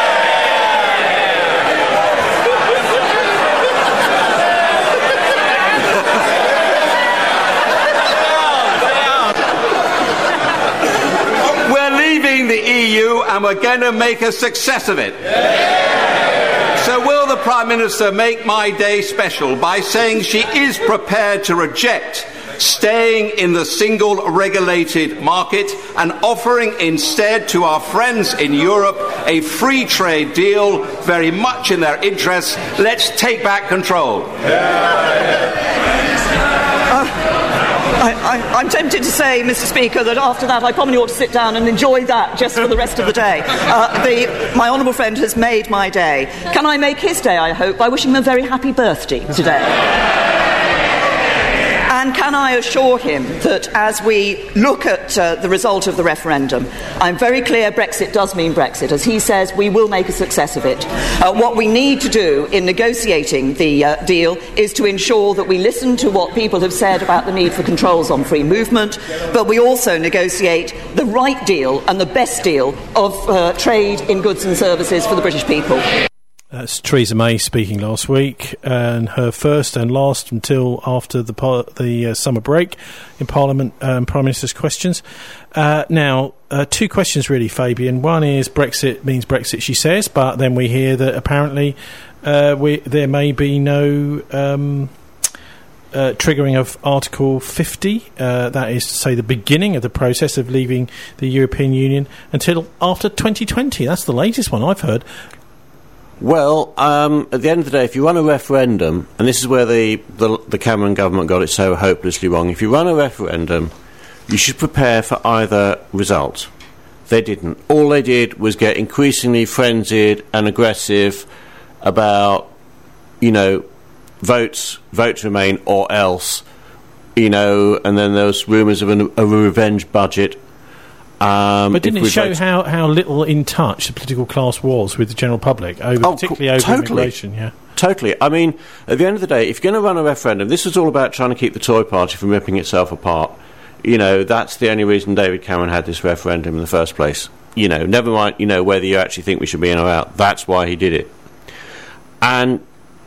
The E U, and we're going to make a success of it. Yeah. So will the Prime Minister make my day special by saying she is prepared to reject staying in the single regulated market and offering instead to our friends in Europe a free trade deal very much in their interests? Let's take back control. Yeah. I, I, I'm tempted to say, Mister Speaker, that after that I probably ought to sit down and enjoy that just for the rest of the day. Uh, the, my honourable friend has made my day. Can I make his day, I hope, by wishing him a very happy birthday today? And can I assure him that as we look at uh, the result of the referendum, I'm very clear Brexit does mean Brexit. As he says, we will make a success of it. Uh, what we need to do in negotiating the uh, deal is to ensure that we listen to what people have said about the need for controls on free movement, but we also negotiate the right deal and the best deal of uh, trade in goods and services for the British people. That's Theresa May speaking last week, and her first and last until after the par- the uh, summer break in Parliament, um, Prime Minister's questions. Uh, now, uh, two questions really, Fabian. One is Brexit means Brexit, she says, but then we hear that apparently uh, we, there may be no um, uh, triggering of Article fifty, uh, that is to say the beginning of the process of leaving the European Union, until after twenty twenty. That's the latest one I've heard. Well, um, at the end of the day, if you run a referendum, and this is where the, the, the Cameron government got it so hopelessly wrong, if you run a referendum, you should prepare for either result. They didn't. All they did was get increasingly frenzied and aggressive about, you know, votes, vote to remain or else, you know, and then there was rumours of, an, of a revenge budget. Um, but didn't it show how, how little in touch the political class was with the general public, over, oh, particularly over totally. immigration? Yeah, totally. I mean, at the end of the day, if you're going to run a referendum, this was all about trying to keep the Tory party from ripping itself apart. You know, that's the only reason David Cameron had this referendum in the first place. You know, never mind, you know, whether you actually think we should be in or out. That's why he did it. And,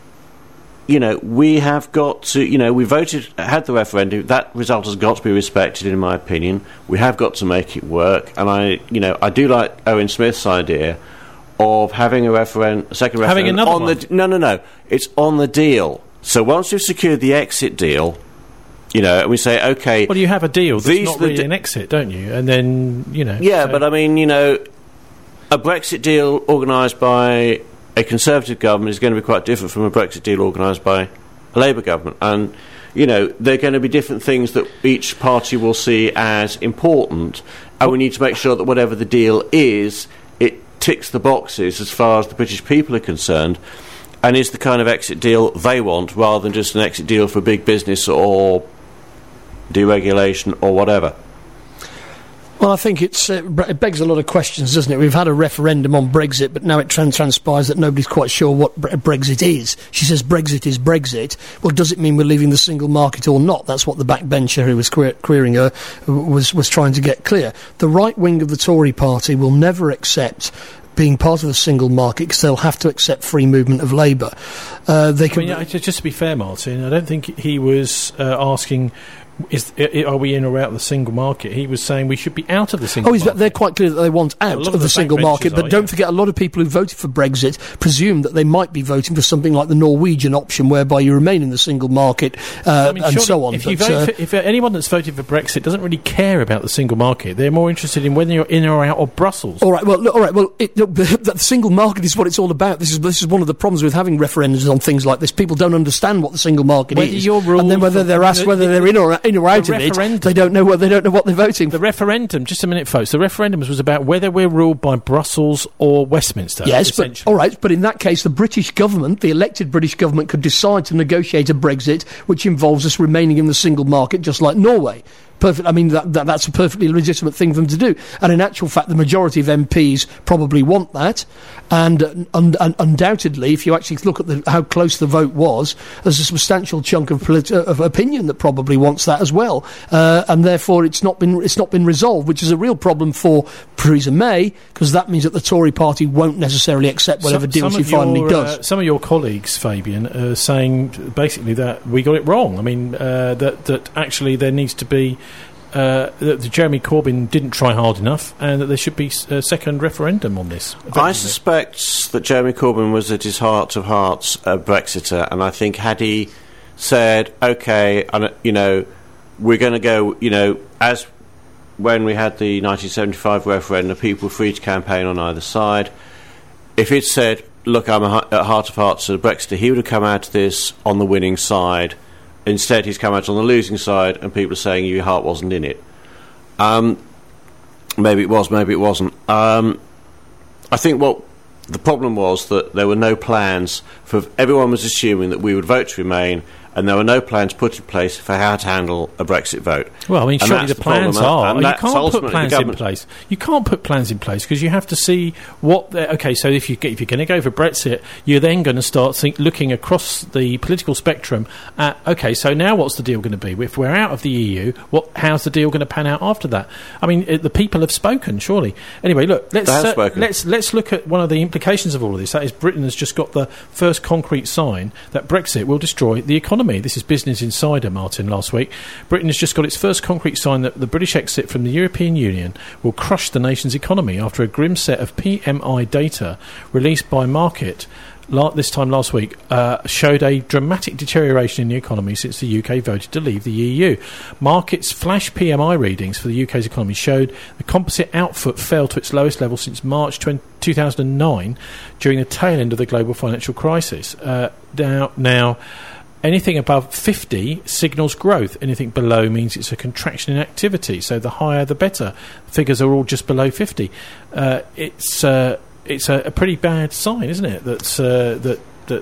you know, we have got to, you know, we voted, had the referendum. That result has got to be respected, in my opinion. We have got to make it work. And I, you know, I do like Owen Smith's idea of having a referendum, a second having referendum. Having another on one? The, no, no, no. It's on the deal. So once we've secured the exit deal, you know, and we say, OK... Well, you have a deal that's these not the really di- an exit, don't you? And then, you know... Yeah, so. but I mean, you know, a Brexit deal organised by a Conservative government is going to be quite different from a Brexit deal organised by a Labour government. And, you know, there are going to be different things that each party will see as important, and we need to make sure that whatever the deal is, it ticks the boxes as far as the British people are concerned, and is the kind of exit deal they want, rather than just an exit deal for big business or deregulation or whatever. Well, I think it's, uh, it begs a lot of questions, doesn't it? We've had a referendum on Brexit, but now it trans- transpires that nobody's quite sure what bre- Brexit is. She says Brexit is Brexit. Well, does it mean we're leaving the single market or not? That's what the backbencher who was que- querying her was, was trying to get clear. The right wing of the Tory party will never accept being part of the single market, because they'll have to accept free movement of labour. Uh, they can. I mean, just to be fair, Martin, I don't think he was uh, asking, is, are we in or out of the single market? He was saying we should be out of the single oh, he's, market. They're quite clear that they want out of, of the, the single market, but are, don't yeah. forget, a lot of people who voted for Brexit presume that they might be voting for something like the Norwegian option, whereby you remain in the single market, uh, I mean, and so on. If, but, you vote uh, for, if anyone that's voted for Brexit doesn't really care about the single market, they're more interested in whether you're in or out of Brussels. All right, well, look, all right, well, it, look, the single market is what it's all about. This is this is one of the problems with having referendums on things like this. People don't understand what the single market whether is, and then whether they're asked the, whether the, they're in or in or out the of it, referendum. they don't know what they don't know what they're voting for. The referendum, just a minute, folks. The referendum was about whether we're ruled by Brussels or Westminster. Yes, but all right, but in that case, the British government, the elected British government, could decide to negotiate a Brexit which involves us remaining in the single market, just like Norway. Perfect. I mean, that, that that's a perfectly legitimate thing for them to do. And in actual fact, the majority of M Ps probably want that. And, uh, un- un- undoubtedly, if you actually look at the, how close the vote was, there's a substantial chunk of, polit- uh, of opinion that probably wants that as well. Uh, and therefore, it's not been it's not been resolved, which is a real problem for Theresa May, because that means that the Tory party won't necessarily accept whatever some, deal some she finally your, does. Uh, some of your colleagues, Fabian, are saying basically that we got it wrong. I mean, uh, that that actually there needs to be. Uh, that Jeremy Corbyn didn't try hard enough, and that there should be a second referendum on this. I suspect that Jeremy Corbyn was at his heart of hearts a Brexiter, and I think had he said, OK, and, you know, we're going to go, you know, as when we had the nineteen seventy-five referendum, people were free to campaign on either side. If he'd said, look, I'm a, at heart of hearts a Brexiter, he would have come out of this on the winning side. Instead, he's come out on the losing side, and people are saying your heart wasn't in it. Um, maybe it was, maybe it wasn't. Um, I think what the problem was that there were no plans for. Everyone was assuming that we would vote to remain, and there were no plans put in place for how to handle a Brexit vote. Well, I mean, And surely that's the plans problem, are. and You that's can't put ultimately plans the in government- place. You can't put plans in place because you have to see what. they're- Okay, so if you get, if you're going to go for Brexit, you're then going to start think, looking across the political spectrum at. Okay, so now what's the deal going to be? If we're out of the E U, what? How's the deal going to pan out after that? I mean, it, the people have spoken, surely. Anyway, look, let's They have uh, spoken. let's let's look at one of the implications of all of this. That is, Britain has just got the first concrete sign that Brexit will destroy the economy. This is Business Insider, Martin, last week. Britain has just got its first concrete sign that the British exit from the European Union will crush the nation's economy after a grim set of P M I data released by Market la- this time last week uh, showed a dramatic deterioration in the economy since the U K voted to leave the E U. Market's flash P M I readings for the U K's economy showed the composite output fell to its lowest level since March two thousand nine during the tail end of the global financial crisis. Uh, now, now anything above fifty signals growth. Anything below means it's a contraction in activity. So the higher, the better. Figures are all just below fifty. Uh, it's uh, it's a, a pretty bad sign, isn't it? That's uh, that that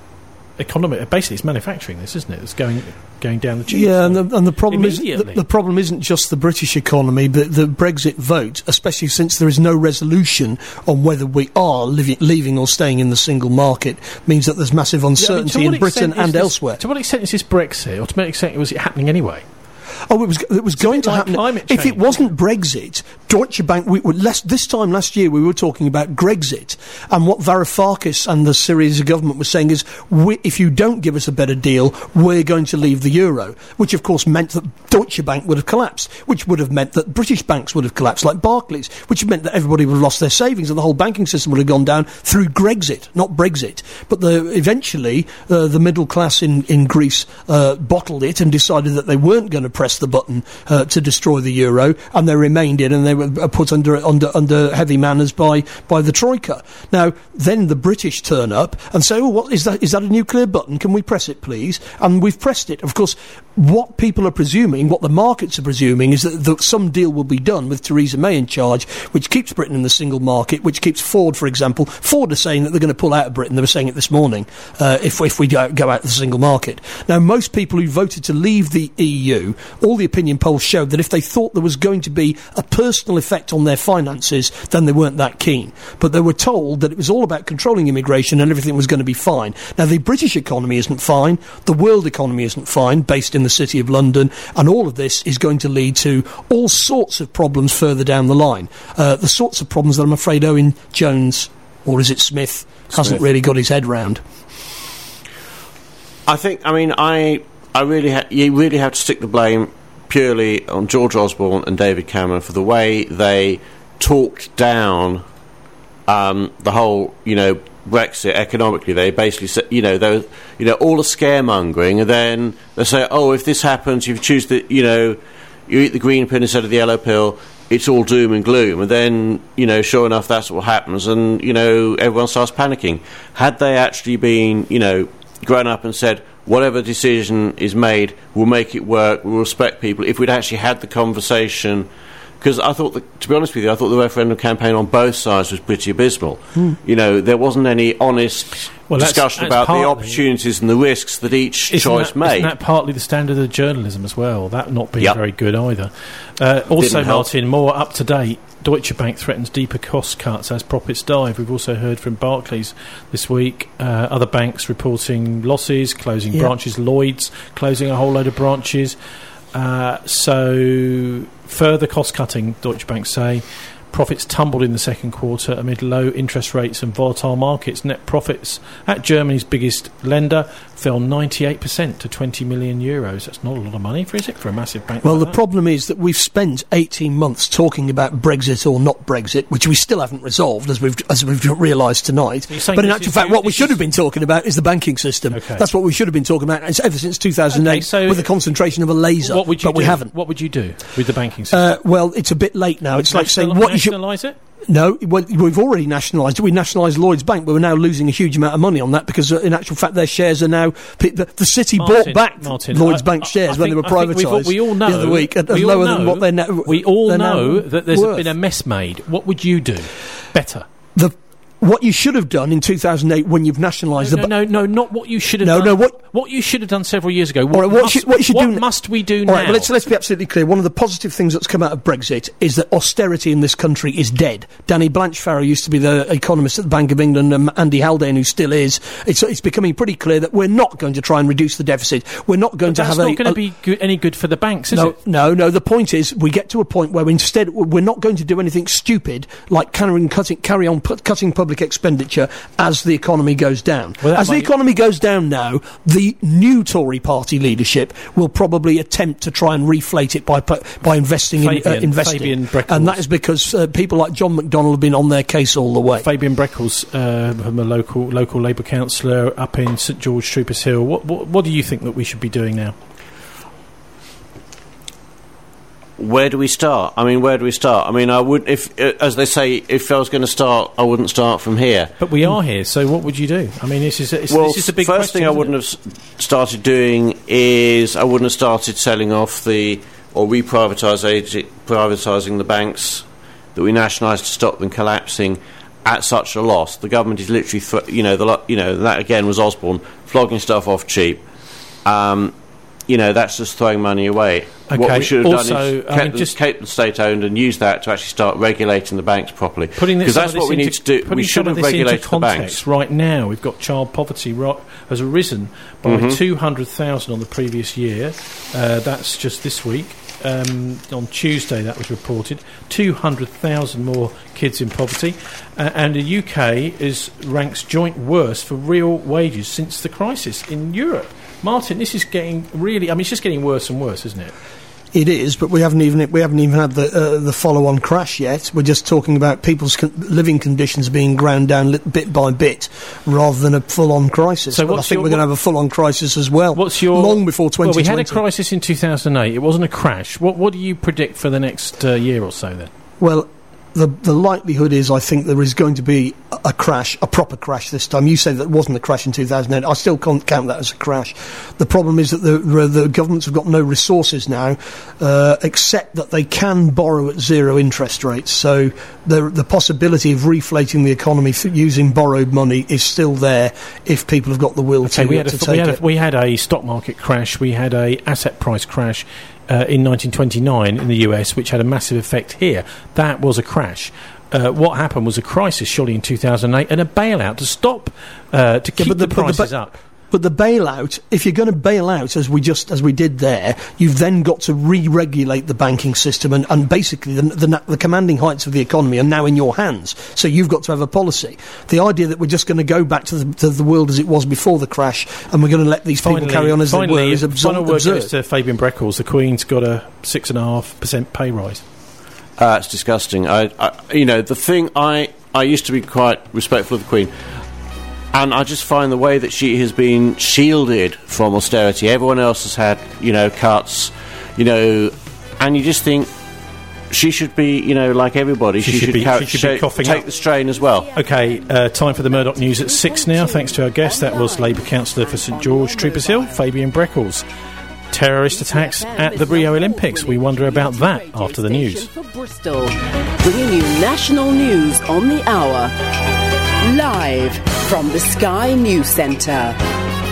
economy. Basically, it's manufacturing. This, isn't it? It's going going down the tube. Yeah, and the, and the problem is the, Immediately. the problem isn't just the British economy, but the Brexit vote, especially since there is no resolution on whether we are living, leaving or staying in the single market, means that there's massive uncertainty Yeah, I mean, to in what Britain extent is and this- elsewhere. To what extent is this Brexit, or to what extent was it happening anyway? Oh, it was it was going bit to like happen. climate If it change. wasn't Brexit, Deutsche Bank. We were less, this time last year, we were talking about Grexit, and what Varoufakis and the Syriza government were saying is, we, if you don't give us a better deal, we're going to leave the euro. Which, of course, meant that Deutsche Bank would have collapsed, which would have meant that British banks would have collapsed, like Barclays, which meant that everybody would have lost their savings and the whole banking system would have gone down through Grexit, not Brexit. But the, eventually, uh, the middle class in in Greece uh, bottled it and decided that they weren't going to press the button uh, to destroy the euro, and they remained in, and they were uh, put under under under heavy manners by by the troika. Now, then the British turn up and say, "Oh, what is that? Is that a nuclear button? Can we press it, please?" And we've pressed it. Of course, what people are presuming, what the markets are presuming, is that, that some deal will be done with Theresa May in charge, which keeps Britain in the single market, which keeps Ford, for example. Ford are saying that they're going to pull out of Britain. They were saying it this morning. Uh, if if we go, go out of the single market. Now, most people who voted to leave the E U, all the opinion polls showed that if they thought there was going to be a personal effect on their finances, then they weren't that keen. But they were told that it was all about controlling immigration and everything was going to be fine. Now, the British economy isn't fine, the world economy isn't fine, based in the City of London, and all of this is going to lead to all sorts of problems further down the line. Uh, the sorts of problems that I'm afraid Owen Jones, or is it Smith, hasn't Smith. really got his head round. I think, I mean, I, I really, ha- you really have to stick the blame purely on George Osborne and David Cameron for the way they talked down um, the whole, you know, Brexit economically. They basically said, you know, there, you know, all the scaremongering, and then they say, oh, if this happens, if you choose the, you know, you eat the green pill instead of the yellow pill, it's all doom and gloom. And then, you know, sure enough, that's what happens, and, you know, everyone starts panicking. Had they actually been, you know, grown up and said, whatever decision is made, we'll make it work, we'll respect people, if we'd actually had the conversation. Because I thought, that, to be honest with you, I thought the referendum campaign on both sides was pretty abysmal. Hmm. You know, there wasn't any honest Well, that's- discussion that's about partly- the opportunities and the risks that each Isn't choice that, made. Isn't that partly the standard of journalism as well? That not being Yep. very good either. Uh, also, Didn't help. Martin, more up to date. Deutsche Bank threatens deeper cost cuts as profits dive. We've also heard from Barclays this week. Uh, other banks reporting losses, closing Yeah. branches. Lloyds closing a whole load of branches. Uh, so further cost cutting, Deutsche Bank say. Profits tumbled in the second quarter amid low interest rates and volatile markets. Net profits at Germany's biggest lender fell ninety-eight percent to twenty million euros. That's not a lot of money, for is it, for a massive bank Well, like the that? problem is that we've spent eighteen months talking about Brexit or not Brexit, which we still haven't resolved, as we've as we've realised tonight. You're saying But in this actual is- fact, what we this should is- have been talking about is the banking system. Okay. That's what we should have been talking about it's ever since two thousand eight, Okay, so with the concentration of a laser. What would you but do? we haven't. What would you do with the banking system? Uh, well, it's a bit late now. It's like saying what you should. Nationalise it? No, well, we've already nationalised it. We nationalised Lloyds Bank, but we're now losing a huge amount of money on that because, uh, in actual fact, their shares are now. The, the city Martin, bought back Martin, Lloyds I- Bank I- shares I when they were think- I think we've all- privatised we all know, the other week at, at we all lower than know- what they're now. We all they're now know that there's worth. been a mess made. What would you do? Better. The what you should have done in two thousand eight when you've nationalised no, the... No, no, no, not what you should have no, done. No, what... What you should have done several years ago. What, All right, what, must, should, what, you should what do must we do All now? right, well, let's, let's be absolutely clear. One of the positive things that's come out of Brexit is that austerity in this country is dead. Danny Blanchfarrow used to be the economist at the Bank of England, and Andy Haldane, who still is. It's, it's becoming pretty clear that we're not going to try and reduce the deficit. We're not going but to have that's a... not going to be good, any good for the banks, is no, it? No, no. The point is, we get to a point where instead we're not going to do anything stupid like carrying, cutting, carry on pu- cutting public expenditure as the economy goes down. Well, as the economy goes down now, the new Tory party leadership will probably attempt to try and reflate it by pu- by investing Fabian, in uh, investing, Fabian Breckles. And that is because uh, people like John McDonnell have been on their case all the way. Fabian Breckles, uh, from a local local Labour councillor up in St George, Troopers Hill. What, what what do you think that we should be doing now? Where do we start? I mean, where do we start? I mean, I would, if, uh, as they say, if I was going to start, I wouldn't start from here. But we are here, so what would you do? I mean, this is a, it's, well, this is a big first question, thing I wouldn't it? have started doing is I wouldn't have started selling off the or reprivatising privatising the banks that we nationalised to stop them collapsing at such a loss. The government is literally, th- you know, the you know that again was Osborne flogging stuff off cheap. Um, You know, that's just throwing money away. Okay. What we should have also, done is I kept, mean, them, just kept them state-owned and use that to actually start regulating the banks properly. Because that's what we into, need to do. We should have regulated the banks. Right now, we've got child poverty ro- has risen by mm-hmm. two hundred thousand on the previous year. Uh, that's just this week. Um, on Tuesday, that was reported. two hundred thousand more kids in poverty. Uh, and the U K is ranks joint worst for real wages since the crisis in Europe. Martin, this is getting really... I mean, it's just getting worse and worse, isn't it? It is, but we haven't even we haven't even had the uh, the follow-on crash yet. We're just talking about people's con- living conditions being ground down li- bit by bit, rather than a full-on crisis. So but I think we're going to have a full-on crisis as well. What's your long before twenty twenty? Well, we had a crisis in two thousand eight. It wasn't a crash. What what do you predict for the next uh, year or so then? Well, the the likelihood is, I think there is going to be a, a crash, a proper crash this time. You say that wasn't a crash in two thousand eight. I still can't count that as a crash. The problem is that the the governments have got no resources now, uh, except that they can borrow at zero interest rates. So the the possibility of reflating the economy th- using borrowed money is still there if people have got the will okay, to, we had to a, take we had it. A, we had a stock market crash. We had a asset price crash. Uh, in nineteen twenty-nine in the U S, which had a massive effect here. That was a crash. Uh, what happened was a crisis, surely, in two thousand eight, and a bailout to stop, uh, to keep yeah, but the, the prices but the ba- up. But the bailout, if you're going to bail out, as we just as we did there, you've then got to re-regulate the banking system, and, and basically the, the, the commanding heights of the economy are now in your hands. So you've got to have a policy. The idea that we're just going to go back to the, to the world as it was before the crash, and we're going to let these finally, people carry on as finally, they were, is absurd. Final word goes to Fabian Breckles. The Queen's got a six and a half percent pay rise. Uh, it's disgusting. I, I, you know, the thing I I used to be quite respectful of the Queen. And I just find the way that she has been shielded from austerity. Everyone else has had, you know, cuts, you know, and you just think she should be, you know, like everybody. She, she should, should, be, ca- she should sh- be coughing take up. the strain as well. OK, uh, time for the Murdoch News at six now. Thanks to our guest. That was Labour councillor for St George, Troopers Hill, Fabian Breckles. Terrorist attacks at the Rio Olympics. We wonder about that after the news. For Bristol, bringing you national news on the hour. Live from the Sky News Centre.